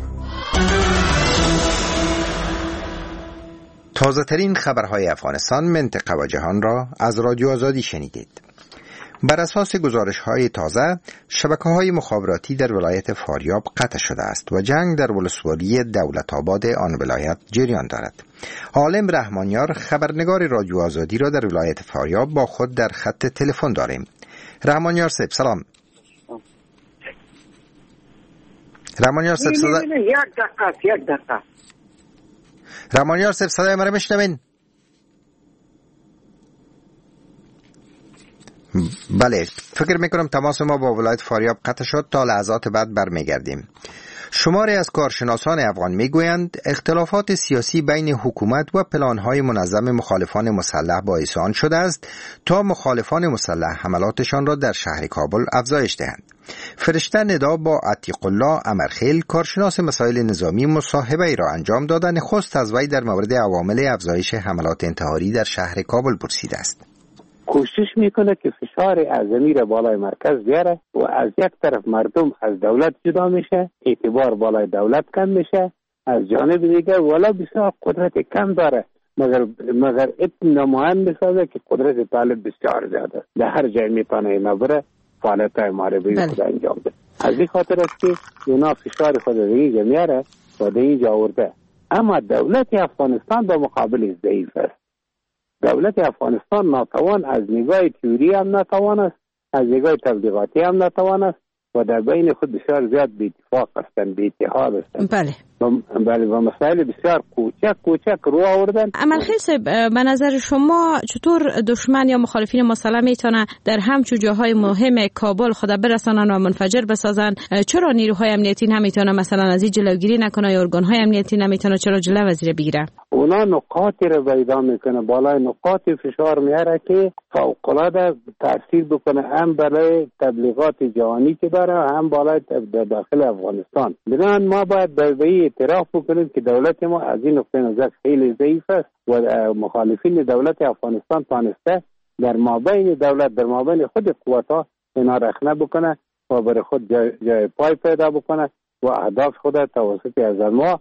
Speaker 1: تازه ترین خبرهای افغانستان، منطقه و جهان را از رادیو آزادی شنیدید. بر اساس گزارش‌های تازه، شبکه‌های مخابراتی در ولایت فاریاب قطع شده است و جنگ در ولسوالی دولت‌آباد آن ولایت جریان دارد. عالم رحمانیار خبرنگار رادیو آزادی را در ولایت فاریاب با خود در خط تلفن داریم. رحمانیار صاحب سلام. رحمانیار صاحب
Speaker 5: یک دقیقه.
Speaker 1: رحمانیار صاحب صدای مرا میشنوین؟ بله، فکر میکنم تماس ما با ولایت فاریاب قطع شد. تا لحظات بعد برمیگردیم. شماری از کارشناسان افغان میگویند اختلافات سیاسی بین حکومت و پلانهای منظم مخالفان مسلح باعث آن شده است تا مخالفان مسلح حملاتشان را در شهر کابل افزایش دهند. فرشته ندا با عتیق الله امرخیل کارشناس مسائل نظامی مصاحبه ای را انجام داد. نخست از وی در مورد عوامل افزایش حملات انتحاری در شهر کابل پرسیده است.
Speaker 5: کوشش میکنه که فشار اعظمی را بالای مرکز بیاره و از یک طرف مردم از دولت جدا میشه، اعتبار بالای دولت کم میشه، از جانب دیگر والا بسیار قدرت کم داره مگر نمایان میسازه که قدرت طالب بسیار زیاده، در هر جای میتونه اینا بره فعالیت‌های محاربه خود انجام ده. از این خاطر است که اونا فشار خود را اینجا میاره و در اینجا آورده. اما دولت افغانستان به مقابل ضعیف است. دولت افغانستان ناتوان از نگاه تئوری هم ناتوان است، از نگاه تبلیغاتی هم ناتوان است و در بین خود بسیار زیاد بی اتفاق هستند، بی اتحاد هستند. بله و مسائل بسیار کوچک رو آوردن.
Speaker 23: امرخیل صاحب، به نظر شما چطور دشمن یا مخالفین مسلح میتونه در همچون جاهای مهم کابل خود برسانن و منفجر بسازن؟ چرا نیروهای امنیتی نمیتونه مثلا از این جلوگیری نکنه یا ارگانهای امنیتی نمیتونه چرا جلو وزیر بگیره؟ اونا
Speaker 5: نقاطی رو پیدا میکنه، بالای نقاطی فشار میاره که فوق‌العاده تاثیر بکنه، هم برای تبلیغات جهانی که داره، هم بالای داخل افغانستان. بنابراین ما باید به اعتراف بکنیم که دولت ما از این نقطه نظر خیلی ضعیف است و مخالفین دولت افغانستان تانسته در مابین دولت، در مابین خود قوت‌ها اینا رخنه بکنه و برای خود جای پای پیدا بکنه و اهداف خود توسط از ما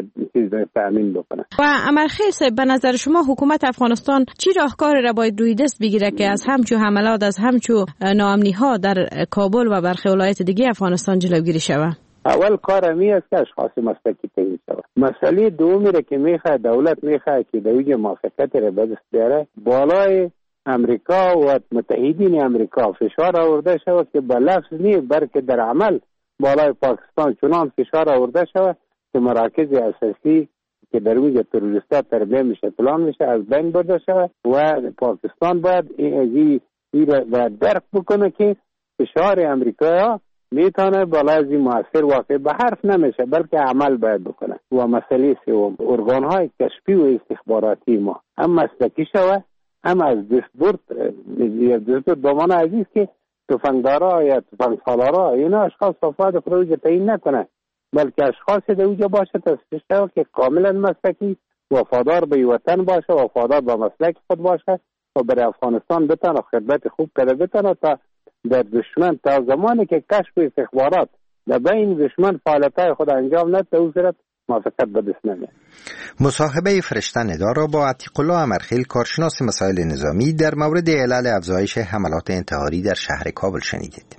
Speaker 5: تأمین بکنه.
Speaker 23: و امرخیل صاحب، به نظر شما حکومت افغانستان چی راهکاری را باید روی دست بگیره که از همچو حملات، از همچو ناامنی ها در کابل و برخی ولایات دیگه افغانستان جلوگیری شود؟
Speaker 5: اول کار می است که اشخاص مسلکی تعیین شود. مسئله دومی را که میخواد دولت میخواد که در اینجا موافقت را به دست بیاره، بالای امریکا و متحدین امریکا فشار آورده شود که به لفظ نیست بلکه در عمل بالای پاکستان چنان فشار آورده شود که مراکز اساسی که در ویژه تروریستا تربیه میشه پلان میشه از بین برده شود و پاکستان باید این را درک بکنه که فشار امریکا میتونه بالای این مؤثر واقع به حرف نمیشه بلکه عمل باید بکنه. و مسئله سوم ارگانهای کشفی و استخباراتی ما هم مسلکی شود هم از دستبرد دومان عزیز که تفنگدارا یا تفنگسالارا اینا اشخاص وفاد خروج تعیین نکنه بلکه اشخاصی در اوجا باشه تصفیه شود که کاملا مسلکی وفادار به وطن باشه وفادار به مسلک خود باشه و برای افغانستان بتونه خدمت خوب کرده بتونه تا در دشمن تا زمانی که کشف استخبارات در بین دشمن فعالیت‌های خود انجام نده او صورت موافقت به دست نمیاد.
Speaker 1: مصاحبه فرشته ندا را با عتیق الله امرخیل کارشناس مسائل نظامی در مورد علل افزایش حملات انتحاری در شهر کابل شنیدید.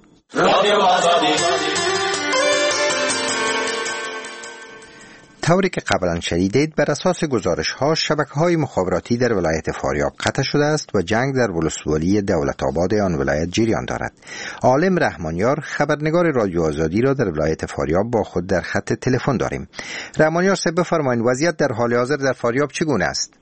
Speaker 1: طوری که قبلا شنیدید بر اساس گزارش‌ها شبکه‌های مخابراتی در ولایت فاریاب قطع شده است و جنگ در ولسوالی دولت آباد آن ولایت جریان دارد. عالم رحمانیار خبرنگار رادیو آزادی را در ولایت فاریاب با خود در خط تلفن داریم. رحمانیار صاحب بفرمایید وضعیت در حال حاضر در فاریاب چگونه است؟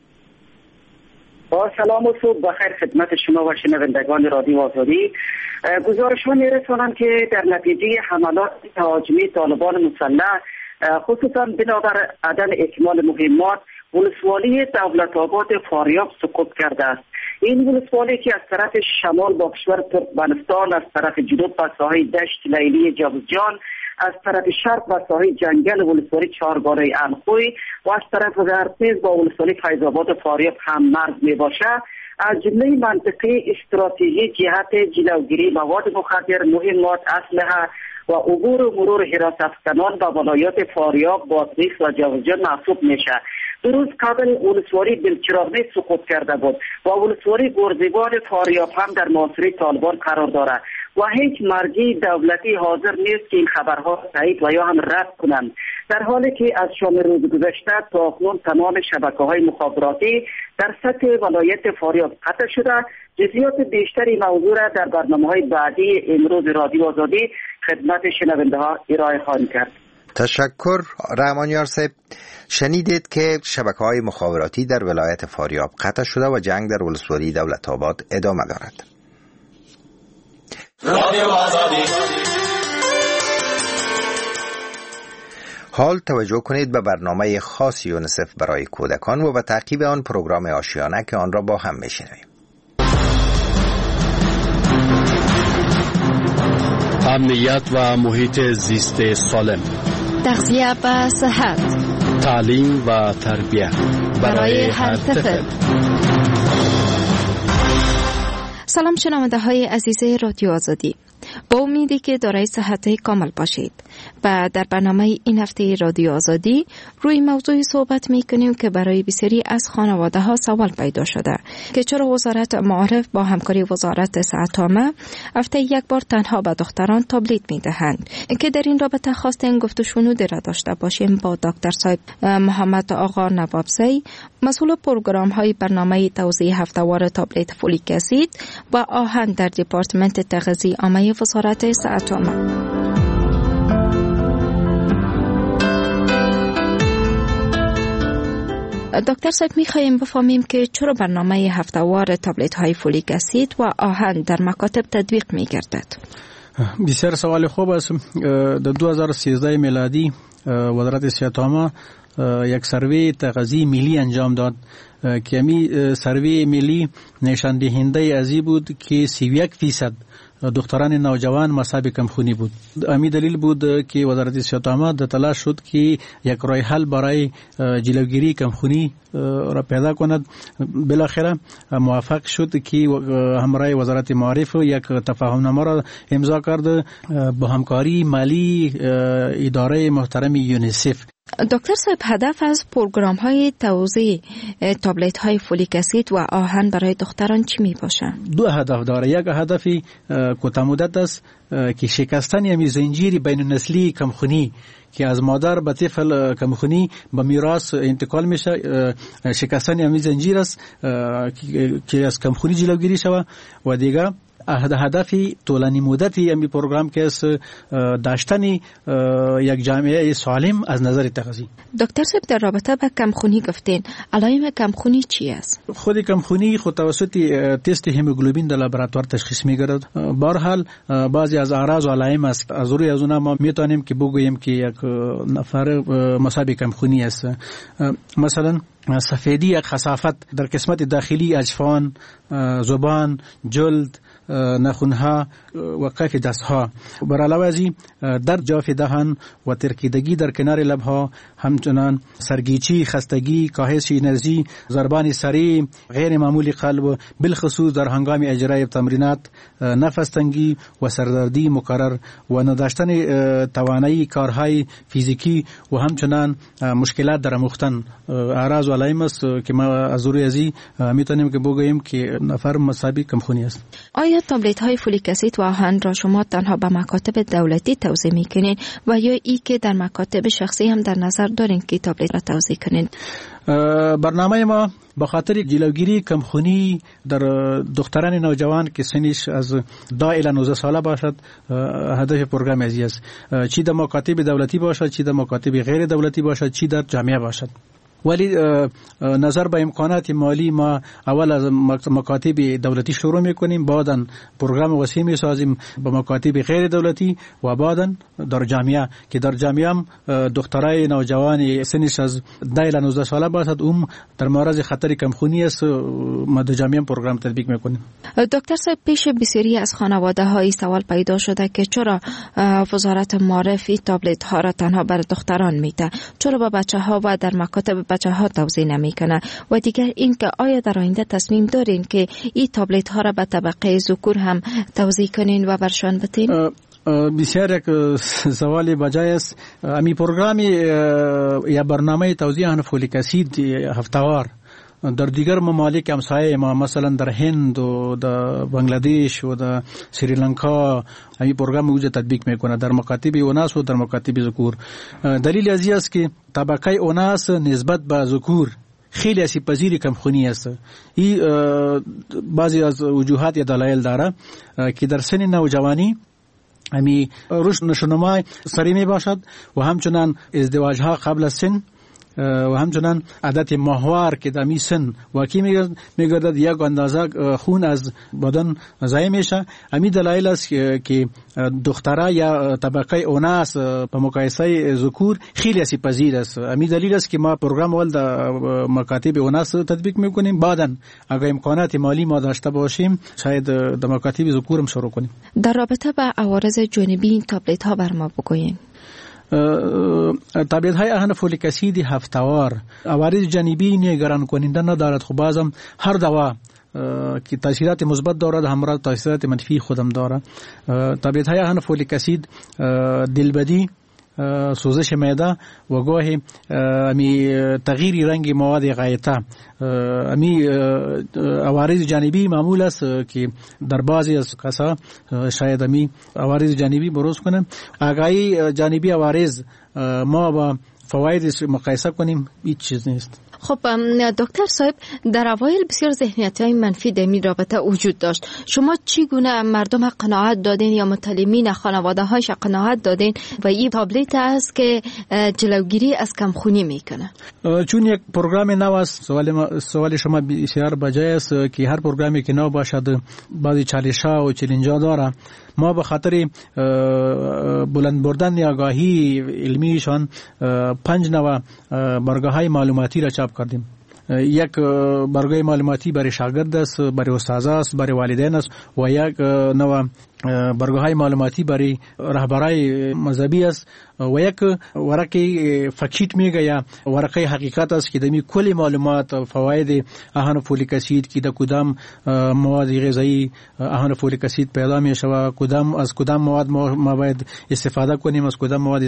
Speaker 2: با سلام و صبح بخیر خدمت شما و شنوندگان رادیو آزادی. گزارش‌ها می‌رسانند که در نتیجه حملات تهاجمی طالبان مسلح خصوصا بنابر عدم اکمال مهمات ولسوالی دولت آباد فاریاب سقوط کرده است. این ولسوالی که از طرف شمال با کشور ترکمنستان، از طرف جنوب با ساحل دشت لیلی جوزجان، از طرف شرق با ساحل جنگل ولسوالی چهارگانه الخوی و از طرف غرب با ولسوالی فیض آباد فاریاب هم مرز می باشد. از جمله منطقه استراتژی جهت جلوگیری مواد مخدر، مهمات، اسلحه و عبور و مرور حراست افکنان به ولایات فاریاب، بادغیس و جوزجان محسوب میشه. 2 روز قبل ولسوالی دلچراغ سقوط کرده بود و ولسوالی گرزیبان فاریاب هم در محاصره طالبان قرار دارد و هیچ مرجع دولتی حاضر نیست که این خبرها تایید و یا هم رد کنند. در حالی که از شام روز گذشته تا اکنون تمام شبکه‌های مخابراتی در سطح ولایت فاریاب قطع شده. جزئیات بیشتری موضوع را در برنامه‌های بعدی امروز رادیو آزادی خدمت شنونده‌ها ارائه خواهیم کرد.
Speaker 1: تشکر رحمانیار صاحب. شنیدید که شبکه‌های مخابراتی در ولایت فاریاب قطع شده و جنگ در ولسوالی دولت آباد ادامه دارد. رادیو آزادی. حال توجه کنید به برنامه خاص یونیسف برای کودکان و به تعقیب آن پروگرام آشیانه که آن را با هم میشنویم.
Speaker 6: امنیت و محیط زیست سالم،
Speaker 12: تغذیه و صحت،
Speaker 6: تعلیم و تربیت
Speaker 12: برای هر طفل. سلام شنونده های عزیز رادیو آزادی، با امیدی که دارای صحت کامل باشید و در برنامه این هفته رادیو آزادی روی موضوعی صحبت میکنیم که برای بسیاری از خانواده ها سوال پیدا شده که چرا وزارت معارف با همکاری وزارت صحت عامه هفته یک بار تنها به دختران تابلیت میدهند. که در این رابطه خواستیم گفت و شنود را داشته باشیم با دکتر صاحب محمد آقا نوابزی، مسئول پروگرام های برنامه توزیع هفتهوار تابلیت فولیک اسید و آهن در دپارتمنت تغذیه عامه وزارت صحت عامه. دکتر صاحب میخواهیم بفهمیم که چرا برنامه هفتهوار تابلیت های فولیک اسید و آهن در مکاتب تطبیق میگردد؟
Speaker 8: بسیار سوال خوب است. در 2013 میلادی وزارت صحت عامه یک سروی تغذیه ملی انجام داد که می سروی ملی نشان دهنده ازی بود که 31% دختران نوجوان مصاب کمخونی بود. امی دلیل بود که وزارت صحت عامه در تلاش شد که یک راه حل برای جلوگیری کمخونی را پیدا کند. بالاخره موفق شد که همراه وزارت معارف یک تفاهمنامه را امضا کرد با همکاری مالی اداره محترم یونیسف.
Speaker 9: دکتر صاحب، هدف از پروگرام های توزیع تابلت های فولیک اسید و آهن برای دختران چی می باشه؟
Speaker 8: دو هدف داره. یک هدفی کوتاه است که شکستن یعنی زنجیری بین النسلی کمخونی که از مادر به طفل کمخونی به میراث انتقال میشه، شکستن یعنی زنجیر است که از کمخونی جلوگیری شود. و دیگه هدفی طولانی مدتی یعنی پروگرام که است داشتن یک جامعه سالم از نظر تغذیه.
Speaker 9: دکتر صاحب، در رابطه با کمخونی گفتین، علائم کمخونی چی است؟
Speaker 8: خود کمخونی خود توسط تست هموگلوبین در لابراتوار تشخیص میگیرد. به هر حال بعضی از اعراض و علائم است از روی از اونها ما میتونیم که بگوییم که یک نفر مصاب کمخونی است. مثلا سفیدی یک خسافت در قسمت داخلی اجفان، زبان، جلد، نخونها و کف دستها. بر علاوه از این درد جاف دهان و ترکیدگی در کنار لبها، همچنان سرگیچی، خستگی، کاهش انرژی، ضربان سریع، غیر معمولی قلب، بالخصوص در هنگام اجرای تمرینات، نفس تنگی و سردردی مکرر و نداشتن توانایی کارهای فیزیکی و همچنان مشکلات در آموختن اعراض و علائم است که ما از روی ازی میتونیم که بگوییم که نفر مصاب کمخونی است.
Speaker 9: آیا تابلت های فولیک اسید و آهن را شما تنها به مکاتب دولتی توزیع میکنین و یا ای که در مکاتب شخصی هم در نظر دارین که تابلت را توزیع کنین؟
Speaker 8: برنامه ما به خاطر جلوگیری کمخونی در دختران نوجوان که سنش از 10 الی 19 ساله باشد هدف پروگرام ازی است، چی در مکاتب دولتی باشد، چی در مکاتب غیر دولتی باشد، چی در جامعه باشد. ولی نظر به امکانات مالی ما اول از مکاتب دولتی شروع میکنیم، بعداً پروگرام وسیع میسازیم به مکاتب غیر دولتی و بعداً در جامعه که در جامعه هم دخترای نوجوان سنش از 10 الی 19 ساله باشد اون در معرض خطر کمخونی است، ما در جامعه پروگرام تطبیق میکنیم.
Speaker 9: دکتر صاحب، پیش بسیاری از خانواده های سوال پیدا شده که چرا وزارت معرفی تابلت ها را تنها بر دختران میده، چرا به بچه ها و در مکاتب بچه ها توزیع نمیکنه، و دیگر این که آیا در آینده تصمیم دارین که این تابلت ها را به طبقه ذکور هم توزیع کنین و برشان بتین؟
Speaker 8: بسیار یک سوال بجای است. امی پروگرامی یا برنامه توزیع فولیک اسید هفته‌وار در دیگر ممالک همسایه ما مثلا در هند و در بنگلادش و در سریلانکا این پروگرام وجود تطبیق میکنه در مکاتب اوناس و در مکاتب ذکور. دلیل ازی است که طبقه اوناس نسبت به ذکور خیلی آسیب پذیر کمخونی است. این بعضی از وجوهات یا دلایل داره که در سن نوجوانی امی رشد نشونما سریع می باشد و همچنان ازدواج ها قبل از سن و همچنان عادت ماهوار که در می سن واقع میگردد یک اندازه خون از بدن ضایع میشه. امی دلایل است که دخترها یا طبقه اوناس به مقایسه ذکور خیلی آسیب پذیر است. امی دلیل است که ما پروگرام اول در مکاتب اوناس تطبیق میکنیم، بعداً اگر امکانات مالی ما داشته باشیم شاید در مکاتب ذکور هم شروع کنیم.
Speaker 9: در رابطه با عوارض جانبی این تابلت ها بر ما بگویید.
Speaker 8: تابلت های آهن فولیک اسید هفته‌وار عوارض جانبی نگران کننده ندارد، خب بازم هر دوا که تاثیرات مثبت دارد همراه تاثیرات منفی خودم دارد. تابلت های آهن فولیک اسید دلبدی، سوزش معده و گاهی امی تغییر رنگ مواد غایطه، امی عوارض جانبی معمول است که در بعضی از کسا شاید امی عوارض جانبی بروز کنه. آگاهی جانبی عوارض ما با فواید مقایسه کنیم هیچ چیز نیست.
Speaker 9: خب دکتر صاحب، در اوایل بسیار ذهنیت‌های منفی در این رابطه وجود داشت. شما چگونه مردم قناعت دادین یا متعلمین خانواده‌هاش قناعت دادین و این تابلت است که جلوگیری از کمخونی میکنه؟
Speaker 8: چون یک پروگرام نو است، سوال شما بسیار بجای است که هر پروگرامی که نو باشد بعضی چالش‌ها و چالش‌ها داره. ما به خاطر بلند بردن آگاهی علمیشان 5 نوع برگه‌های معلوماتی را چاپ کردیم. یک برگه معلوماتی برای شاگرد است، برای استاد است، برای والدین است و یک نوع برگاه‌های معلوماتی برای رهبرای مذهبی است و یک ورقه فکشیت میگه یا ورقه حقیقت است که دمی کلی معلومات فواید اهن فولیک اسید که در کدام مواد غذایی اهن فولیک اسید پیدا میشه و از کدام مواد ما باید استفاده کنیم، از کدام مواد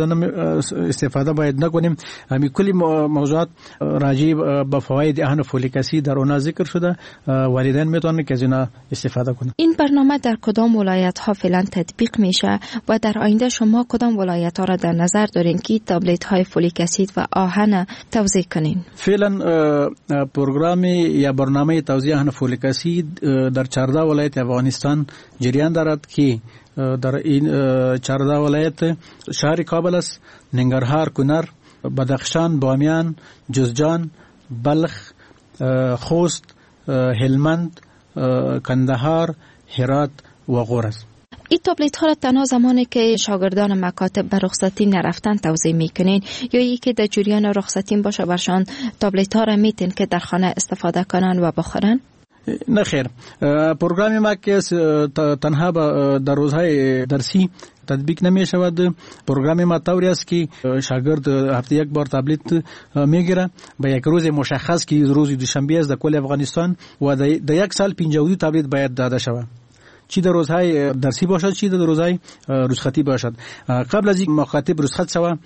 Speaker 8: استفاده باید نکنیم. همین کلی موضوعات راجع به فواید اهن فولیک اسید در اون ذکر شده. والدین میتونن که از اینا استفاده کنن.
Speaker 9: این برنامه در کدام ولایت ها فعلا تطبیق میشه و در آینده شما کدام ولایت ها را در نظر دارین که تابلت های فولیک اسید و آهن توزیع کنین؟
Speaker 8: فعلا پروگرام یا برنامه توزیع آهن فولیک اسید در 14 ولایت افغانستان جریان دارد که در این 14 ولایت شهر کابل است، ننگرهار، کنر، بدخشان، بامیان، جوزجان، بلخ، خوست، هلمند، کندهار، هرات و غور است.
Speaker 9: این تابلت ها را تنها زمانی که شاگردان مکاتب به رخصتی نرفتن توزیع میکنین یا یکی در جریان رخصتی باشه برشان تابلت ها را میتین که در خانه استفاده کنن و بخورن؟
Speaker 8: نه خیر، پروگرام ما که تنها در روزهای درسی تطبیق نمی شود. پروگرام ما طوری است که شاگرد هفته یک بار تابلت میگیره به یک روز مشخص که روز دوشنبه است در کل افغانستان و در یک سال 52 تابلت باید داده شود، چی در روزهای درسی باشد چی در روزهای رخصتی باشد. قبل از این مکاتب رخصت شود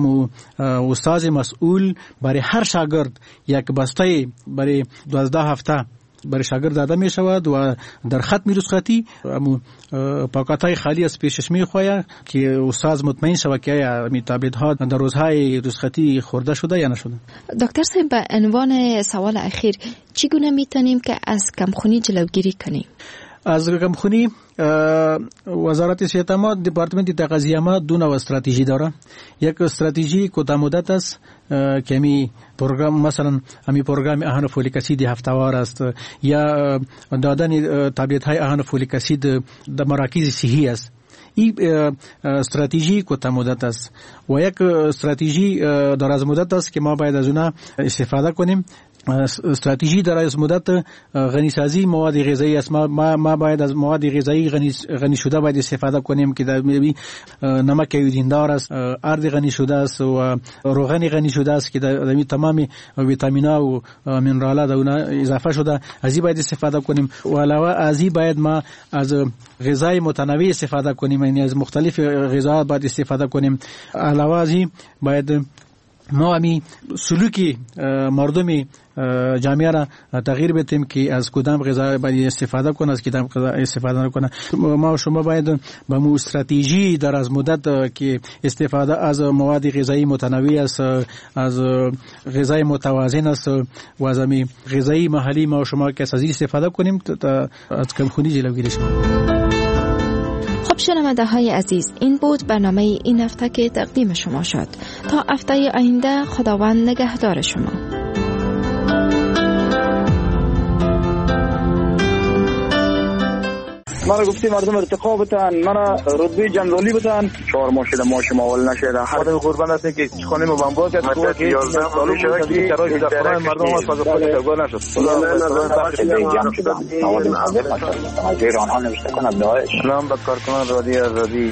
Speaker 8: استاد مسئول برای هر شاگرد یک بسته برای 12 هفته برای شاگرد داده می شود و در ختم رخصتی پاکت‌های خالی از پیشش می خواهد که استاد مطمئن شود که این تابلت ها در روزهای رخصتی خورده شده یا نشده.
Speaker 9: دکتر صاحب، به عنوان سوال اخیر چگونه میتونیم که از کمخونی جلوگیری کنیم؟
Speaker 8: از کمخونی وزارت صحت ما دپارتمنت تغذیه ما دو نوع استراتژی داره. یک استراتژی کوتاه مدت است که می پروگرام مثلا همی پروگرام اهن فولیک اسید هفته‌وار است یا دادن تابلت های اهن فولیک اسید در مراکز صحی است. این استراتژی کوتاه مدت است و یک استراتژی دراز مدت است که ما باید از اونها استفاده کنیم. استراتژی دراز مدت غنی سازی مواد غذایی است. ما باید از مواد غذایی غنی شده باید استفاده کنیم که در نمک یودیندار است، ارد غنی شده است و روغن غنی شده است که در تمام ویتامینا و منرالات اون اضافه شده. از این باید استفاده کنیم و علاوه از این باید ما از غذای متنوع استفاده کنیم، یعنی از مختلف غذاات باید استفاده کنیم. علاوه از این باید ما همی سلوکی مردمی جامعه را تغییر بدیم که از کدام غذا باید استفاده کنه، از کدام غذا استفاده نکنه. ما و شما باید با مو استراتژی در از مدت که استفاده از مواد غذایی متنوع است، از غذای متوازن است و از غذای محلی ما و شما که از استفاده کنیم تا از کمخونی جلوگیری شود.
Speaker 9: خب شنونده های عزیز، این بود برنامه این هفته که تقدیم شما شد. تا هفته آینده خداوند نگهدار شما.
Speaker 4: مرا گفتی مردم ارتقا بتن، مرا رتبه جنرالی بتن، 4 ماه شده ماشم اول نشده. خدا قربان است که خانه ما بمبار کرد که 11 سال شده که چرای در خانه مردم از خود تگاه نشد. از ایران ها نوشته کنم داعش. سلام به کارکنان رادیو آزادی.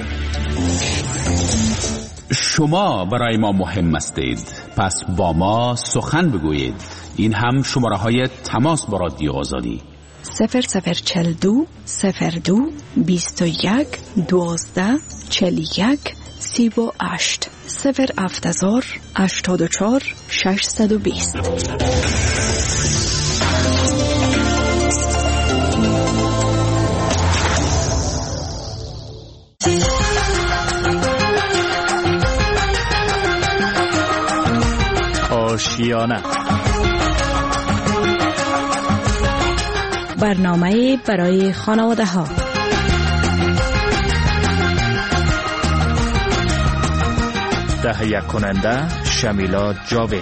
Speaker 11: شما برای ما مهم هستید، پس با ما سخن بگویید. این هم شماره های تماس با رادیو آزادی
Speaker 10: 0042 02 21 12 41 38 070 84 620.
Speaker 7: آشیانه،
Speaker 23: برنامه برای خانواده ها.
Speaker 7: تهیه کننده شمیلا جاوید.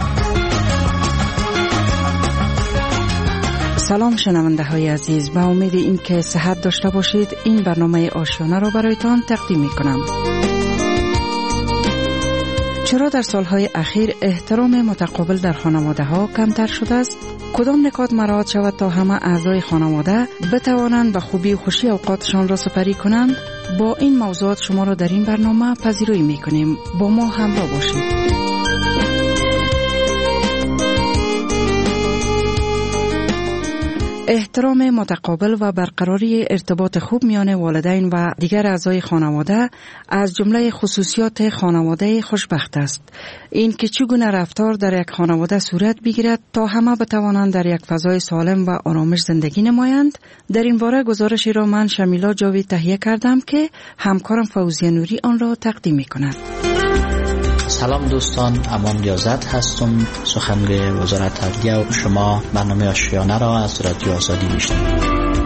Speaker 13: سلام شنونده های عزیز، با امید این که صحت داشته باشید این برنامه آشیانه را برایتان تقدیم می کنم. چرا در سالهای اخیر احترام متقابل در خانواده ها کمتر شده است؟ کدام نکات مراعات شود تا همه اعضای خانواده بتوانند به خوبی و خوشی اوقاتشان را سپری کنند؟ با این موضوعات شما را در این برنامه پذیرایی می‌کنیم. با ما همراه باشید. احترام متقابل و برقراری ارتباط خوب میان والدین و دیگر اعضای خانواده از جمله خصوصیات خانواده خوشبخت است. این که چگونه رفتار در یک خانواده صورت بگیرد تا همه بتوانند در یک فضای سالم و آرامش زندگی نمایند، در این باره گزارشی را من شمیلا جاوید تهیه کردم که همکارم فوزیه نوری آن را تقدیم می‌کند.
Speaker 14: سلام دوستان، امان ریاضت هستم، سخنگوی وزارت عدلیه و شما برنامه آشیانه را از رادیو آزادی میشنوید.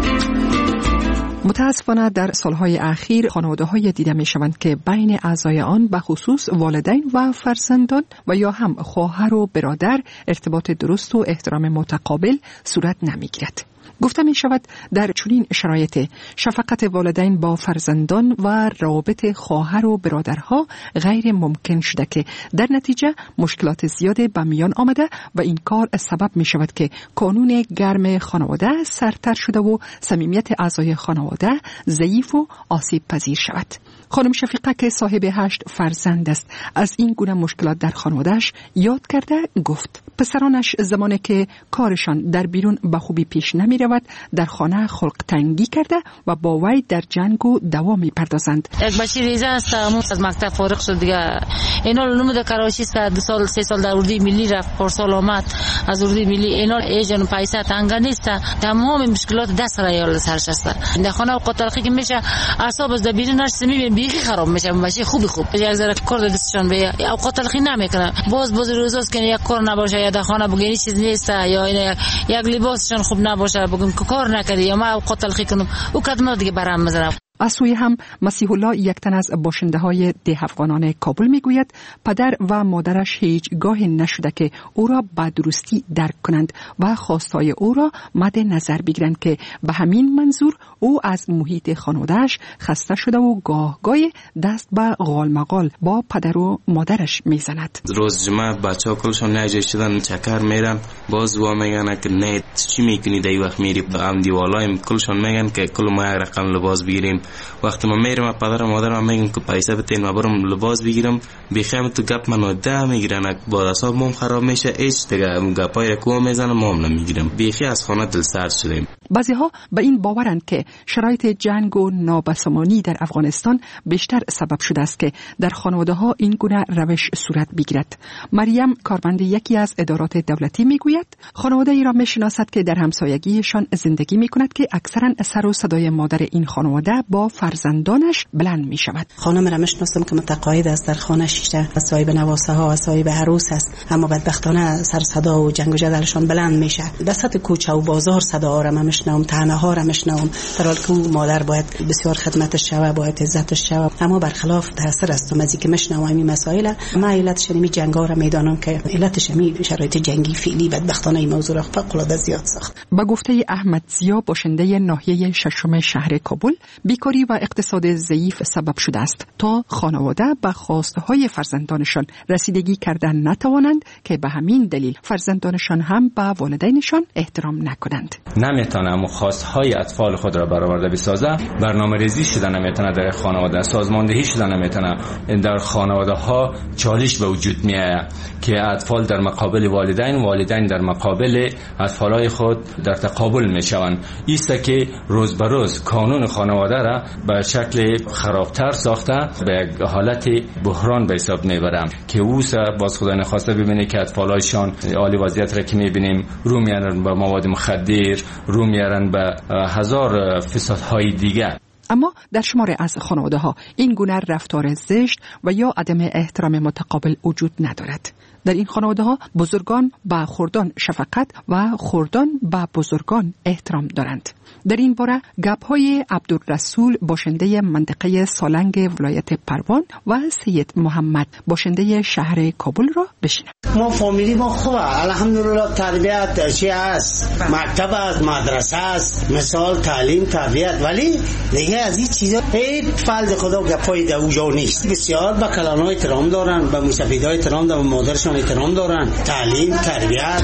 Speaker 15: متاسفانه در سالهای اخیر خانواده‌های دیده می‌شوند که بین اعضای آن به خصوص والدین و فرزندان و یا هم خواهر و برادر ارتباط درست و احترام متقابل صورت نمی‌گیرد. گفته می شود در چنین شرایط شفقت والدین با فرزندان و روابط خواهر و برادرها غیر ممکن شده که در نتیجه مشکلات زیاده به میان آمده و این کار سبب می شود که کانون گرم خانواده سرتر شده و صمیمیت اعضای خانواده ضعیف و آسیب پذیر شود. خانم شفیقه که صاحب 8 فرزند است از این گونه مشکلات در خانوادهش یاد کرده گفت پسرانش زمانی که کارشان در بیرون به خوبی پیش نمی رود در خانه خلق تنگی کرده و با وی در جنگ و دعوا می پردازند.
Speaker 16: یک بچه ریزه است از مکتب فارغ شد دیگه، اینا علوم در کراچی است، 2 سال 3 سال در اردی ملی رفت، پارسال آمد از اردی ملی، اینا ایجن پیسه تنگ نیست، تمام مشکلات دست ریال سرش است. در خانه اوقات تلخی که میشه اعصاب از بیرون نش میبین بیخی خراب میشه، بچه خوب یک ذره کار دستشان به اوقات تلخی نمیکنه، باز روزاست که یک کار نباشه یا در خانه بگیری چیز نیست یا یک لباسشان خوب نباشه بگم که کار نکردی یا ما اوقات تلخی کنم او کدام دیگه برام میذارم.
Speaker 15: از سوی هم مسیح الله یک تن از باشنده های ده افغانان کابل میگوید پدر و مادرش هیچگاه نشده که او را به درستی درک کنند و خواستهای او را مد نظر بگیرند که به همین منظور او از محیط خانوادهش خسته شده و گاهی دست به غالمغال با پدر و مادرش میزند.
Speaker 24: روز جمعه بچه‌ها کلشون نجای شدن چکر میرن، باز وا میگن که نه چی میکنی در وقت میری ام دیوالایم، کلشون میگن که کل ما یک رقم لباس بگیریم. وقتی من میرم پدر و مادرم میگن که پیسه بتین ما برم لباس بگیرم، بیخیم تو گپ منو ده میگیرن، با اعصاب مم خراب میشه، هیچ دیگه گپای کو میزنم مام نمیگیرم، بیخی از خانه دل سرد شدیم.
Speaker 15: بعضی‌ها به این باورند که شرایط جنگ و نابسامانی در افغانستان بیشتر سبب شده است که در خانواده‌ها این گونه روش صورت بگیرد. مریم کارمند یکی از ادارات دولتی میگوید خانواده‌ای را میشناسد که در همسایگیشان زندگی میکند که اکثرا سر و صدای مادر این خانواده با فرزندانش بلند میشود.
Speaker 25: خانم را میشناسم که متقاعد است در خانه شیشه صاحب نواسه ها و صاحب عروس است، اما بدبختانه سر صدا و جنگ و جدلشان بلند میشه. در سطح کوچه و بازار صدا را میشنوم، تنه ها را میشنوم، در حالی که مادر باید بسیار خدمتش شوه، باید عزتش شوه، اما برخلاف تاثیر است از اینکه میشنوم این مسائل. ما علتش می جنگا را میدانم که علتش می شرایط جنگی فعلی بدبختانه این موضوع را فوق العاده زیاد ساخت.
Speaker 15: با گفته احمد زیا باشنده ناحیه 6 شهر کابل، بیکاری و اقتصاد ضعیف سبب شده است تا خانواده به خواستهای فرزندانشان رسیدگی کردن نتوانند که به همین دلیل فرزندانشان هم به والدینشان احترام نکنند.
Speaker 26: نمیتونه خواستهای اطفال خود را برآورده بسازه، برنامه‌ریزی شده نمیتونه در خانواده، سازماندهی شده نمیتونه. در خانواده ها چالش به وجود میاد که اطفال در مقابل والدین در مقابل اطفالای خود در تقابل میشوند. ایست که روز به روز قانون خانواده را به شکل خرابتر ساخته به حالت بحران به حساب میبرم که او باز خدا نخواسته ببینه که اطفالایشان عالی وضعیت را که میبینیم رو میارن به مواد مخدر، رو میارن به هزار فسادهای دیگه.
Speaker 15: اما در شمار از خانواده‌ها این گونه رفتار زشت و یا عدم احترام متقابل وجود ندارد. در این خانواده‌ها بزرگان به خردان شفقت و خردان به بزرگان احترام دارند. در این باره گپ‌های عبدالرسول باشنده منطقه سالنگ ولایت پروان و سید محمد باشنده شهر کابل را بشنوید.
Speaker 27: ما فامیلی ما خوبه، الحمدلله. تربیت چی است، مکتب است، مدرسه است، مثال تعلیم تربیت، ولی دیگه از این چیزا فلد خدا گپای در اونجا نیست. بسیار به کلان‌ها احترام دارن، به موسیقی‌ها احترام دارن، به مادرشان احترام دارن، تعلیم، تربیت.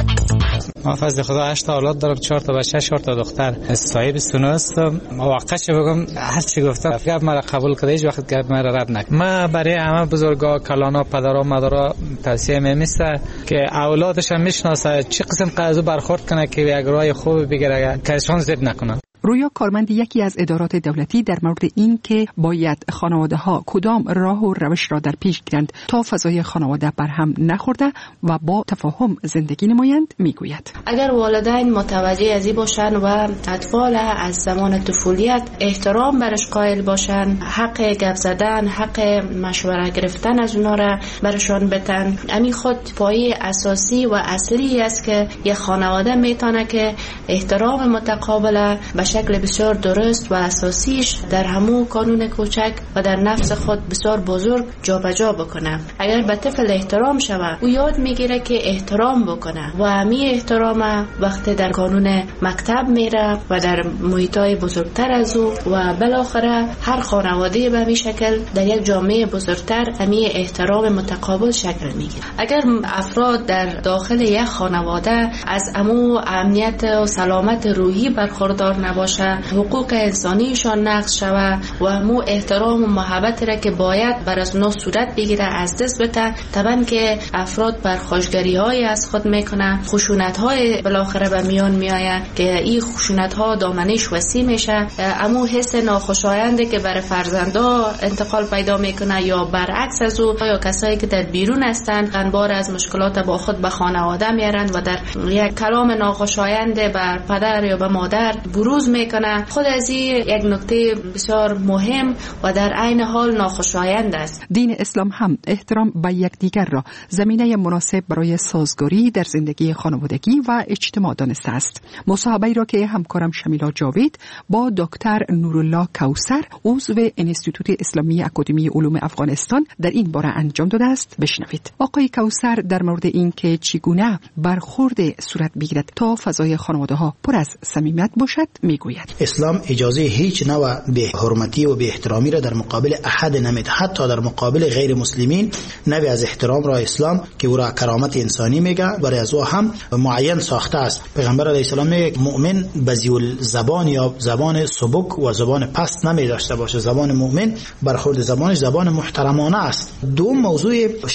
Speaker 3: ما فضل خدا 8 تا اولاد دارم، 4 تا بچه، 4 تا دختر. صاحب سونه هستم. واقعش بگم هر چی گفتم گپ مرا قبول کرده، هیچ وقت گپ مرا رد نکرد. ما برای همه بزرگا، کلانا، پدرها، مادرها توصیه می‌کنم که اولادش هم میشناسه چه قسم قضا برخورد کنه که یک راه خوب بگیره که ازشون ضد نکنن.
Speaker 15: رویا کارمند یکی از ادارات دولتی در مورد این که باید خانواده‌ها کدام راه و روش را در پیش گیرند تا فضای خانواده برهم نخورده و با تفاهم زندگی نمایند میگوید:
Speaker 17: اگر والدین متوجه از این باشن و اطفال از زمان طفولیت احترام برش قائل باشن، حق گپ زدن، حق مشوره گرفتن از اونا را برشان بتن، همین خود پایه اساسی و اصلی است که یک خانواده میتونه که احترام متقابل به شکل بسیار درست و اساسیش در همو قانون کوچک و در نفس خود بسیار بزرگ جابجا بکنه. اگر به طفل احترام شود، او یاد میگیره که احترام بکنه و همین احترام وقتی در قانون مکتب میره و در محیطای بزرگتر از او و بالاخره هر خانواده به همین شکل در یک جامعه بزرگتر همین احترام متقابل شکل میگیره. اگر افراد در داخل یک خانواده از همو امنیت و سلامت روحی برخوردار نباشه، حقوق انسانیشان نقض شود و همو احترام و محبت را که باید بر از اونا صورت بگیره از دست بده، طبعا که افراد پرخاشگری های از خود میکنه، خشونت های بالاخره به میان میآید که این خشونت ها دامنش وسیع میشه، همو حس ناخوشاینده که برای فرزندا انتقال پیدا میکنه یا برعکس از او، یا کسایی که در بیرون هستند انبار از مشکلات با خود به خانواده میارند و در یک کلام ناخوشاینده بر پدر یا به مادر بروز میکنه. خود از این یک نکته بسیار مهم و در عین حال ناخوشایند است.
Speaker 15: دین اسلام هم احترام به یکدیگر را زمینه مناسب برای سازگاری در زندگی خانوادگی و اجتماع دانسته است. مصاحبه‌ای را که همکارم شمیلا جاوید با دکتر نورالله کوثر، عضو انستیتوت اسلامی اکادمی علوم افغانستان در این باره انجام داده است بشنوید. آقای کوثر در مورد این که چگونه برخورد صورت بگیرد تا فضای خانواده‌ها پر از صمیمیت باشد میگوید:
Speaker 18: اسلام اجازه هیچ نوع به حرمتی و به احترامی را در مقابل احد نمیده، حتی در مقابل غیر مسلمین. نوع از احترام را اسلام که او را کرامت انسانی میگه برای از او هم معین ساخته است. پیغمبر علیه السلام میگه مؤمن بذیول زبان یا زبان سبک و زبان پست نمی داشته باشه. زبان مؤمن برخورد زبانش زبان محترمانه است. دوم موضوع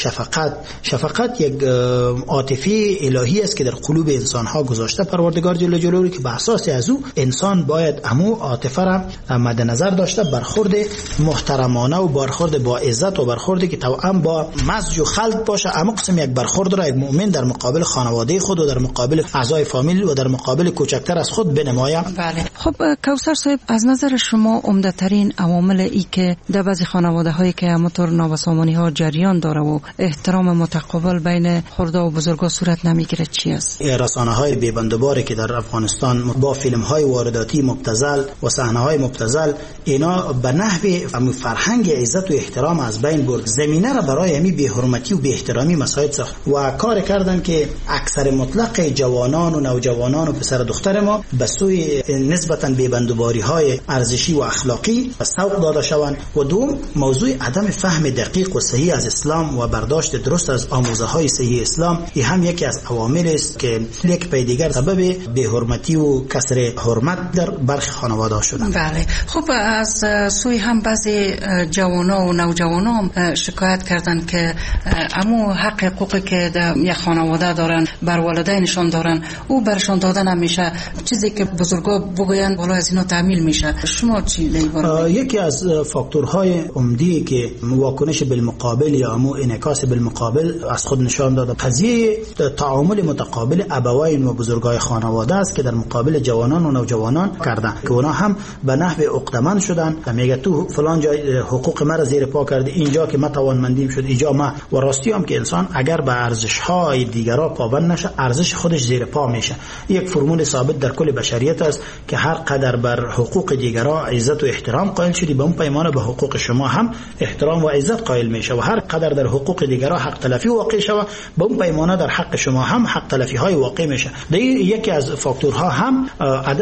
Speaker 18: شفقت یک عاطفه الهی است که در قلوب انسان ها گذاشته پروردگار جل جلاله که به اساس از او انسان باید همو عاطفه را مد نظر داشته، برخورد محترمانه و برخورد با عزت و برخوردی که توأم با مزج و خلط باشه. اما قسم یک برخورد را یک مؤمن در مقابل خانواده خود و در مقابل اعضای فامیل و در مقابل کوچکتر از خود بنماید.
Speaker 13: بله. خب کوثر صاحب، از نظر شما عمده ترین عوامل ای که در بعضی خانواده هایی که همونطور نابسامانی ها جریان داره و احترام متقابل بین خرده و بزرگا صورت نمیگیره چی است؟
Speaker 18: رسانه های بی‌بندوباری که در افغانستان با فیلم های وارداتی مبتذل و صحنه های مبتذل، اینا به نحو فرهنگ عزت و احترام از بین برد، زمینه را برای همین بی‌حرمتی و بی‌احترامی مساعد ساخت و کار کردن که اکثر مطلق جوانان و نوجوانان و پسر دختر ما به سوی نسبتاً بی‌بندوباری های ارزشی و اخلاقی سوق داده شوند. و دوم موضوع عدم فهم دقیق و صحیح از اسلام و برداشت درست از آموزه های صحیح اسلام، این هم یکی از عوامل است که یک پای دیگر سبب بی‌حرمتی و کسر حرمت در برخی خانواده شدند.
Speaker 13: بله. خب از سوی هم بعضی جوانا و نوجوانا هم شکایت کردن که امو حق حقوقی که در یک خانواده دارن بر والدینشان دارن او برشان دادن نمیشه، چیزی که بزرگا بگوین بالا از اینا تعمیل میشه. شما چی دیوار؟
Speaker 18: یکی از فاکتورهای عمده که واکنش بالمقابل یا امو انعکاس بالمقابل از خود نشان داده قضیه تعامل متقابل ابوین و بزرگای خانواده است که در مقابل جوانان و نوجوانان کردن که اونا هم به نحو عقدمند شدن. میگه تو فلان جای حقوق مرا زیر پا کرده، اینجا که ما توانمندیم شد اینجا ما. و راستی هم که انسان اگر به ارزش های دیگرا پابند نشه ارزش خودش زیر پا میشه. یک فرمول ثابت در کل بشریت است که هر قدر بر حقوق دیگرا عزت و احترام قائل شدی به اون پیمانه به حقوق شما هم احترام و عزت قائل میشه و هر قدر در حقوق دیگرا حق تلفی واقع شود به اون پیمانه در حق شما هم حق تلفی های واقع میشه. یکی از فاکتورها هم عدم تعدیل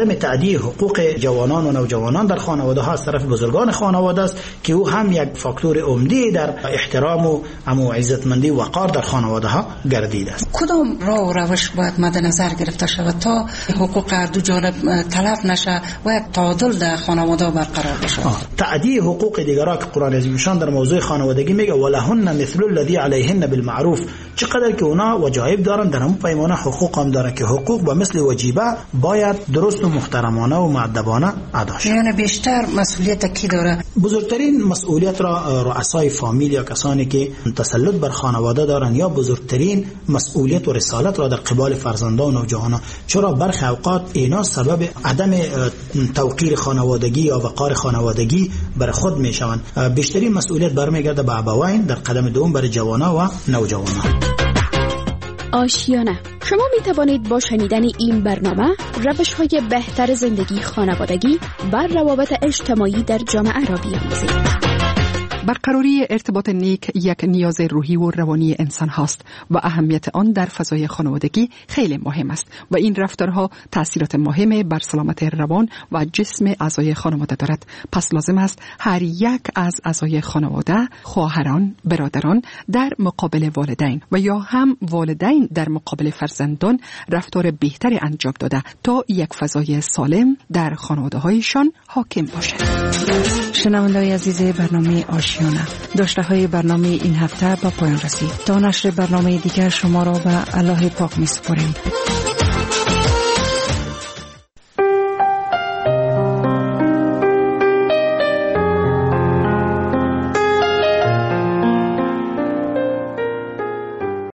Speaker 18: تعدی حقوق جوانان و نوجوانان در خانواده ها از طرف بزرگان خانواده است که او هم یک فاکتور عمده در احترام و عزتمندی و وقار در خانواده ها گردیده است.
Speaker 13: کدام راه و روش باید مد نظر گرفته شود تا حقوق هر دو جانب تلف نشه و یک تعادل در خانواده برقرار بشه؟
Speaker 18: تعدی حقوق دیگران که قرآن عظیم در موضوع خانوادگی میگه ولهن مثل الذی علیهن بالمعروف، چقدر که اونا وجایب دارن در همون پیمانه حقوق هم دارن که حقوق به مثل وجیبه باید درست و محترمانه و مؤدبانه ادا شه.
Speaker 13: یعنی بیشتر مسئولیت کی داره؟
Speaker 18: بزرگترین مسئولیت را رؤسای فامیل یا کسانی که تسلط بر خانواده دارن یا بزرگترین مسئولیت و رسالت را در قبال فرزندان و نوجوانان، چرا برخی اوقات اینا سبب عدم توقیر خانوادگی یا وقار خانوادگی بر خود میشوند. بیشترین مسئولیت برمیگرده به ابوین، در قدم دوم بر جوانان و نوجوانان.
Speaker 12: آشیانه. شما می توانید با شنیدن این برنامه روش‌های بهتر زندگی خانوادگی و روابط اجتماعی در جامعه را بیاموزید.
Speaker 15: برقراری ارتباط نیک یک نیاز روحی و روانی انسان هاست و اهمیت آن در فضای خانوادگی خیلی مهم است و این رفتارها تأثیرات مهمی بر سلامت روان و جسم اعضای خانواده دارد. پس لازم است هر یک از اعضای خانواده، خواهران، برادران در مقابل والدین و یا هم والدین در مقابل فرزندان رفتار بهتری انجام داده تا یک فضای سالم در خانواده هایشان حاکم باشد.
Speaker 13: شنونده‌های عزیز برنامه آشیانه، داشته های برنامه این هفته با پایان رسید. تا نشر برنامه دیگر شما را به الله پاک می سپاریم.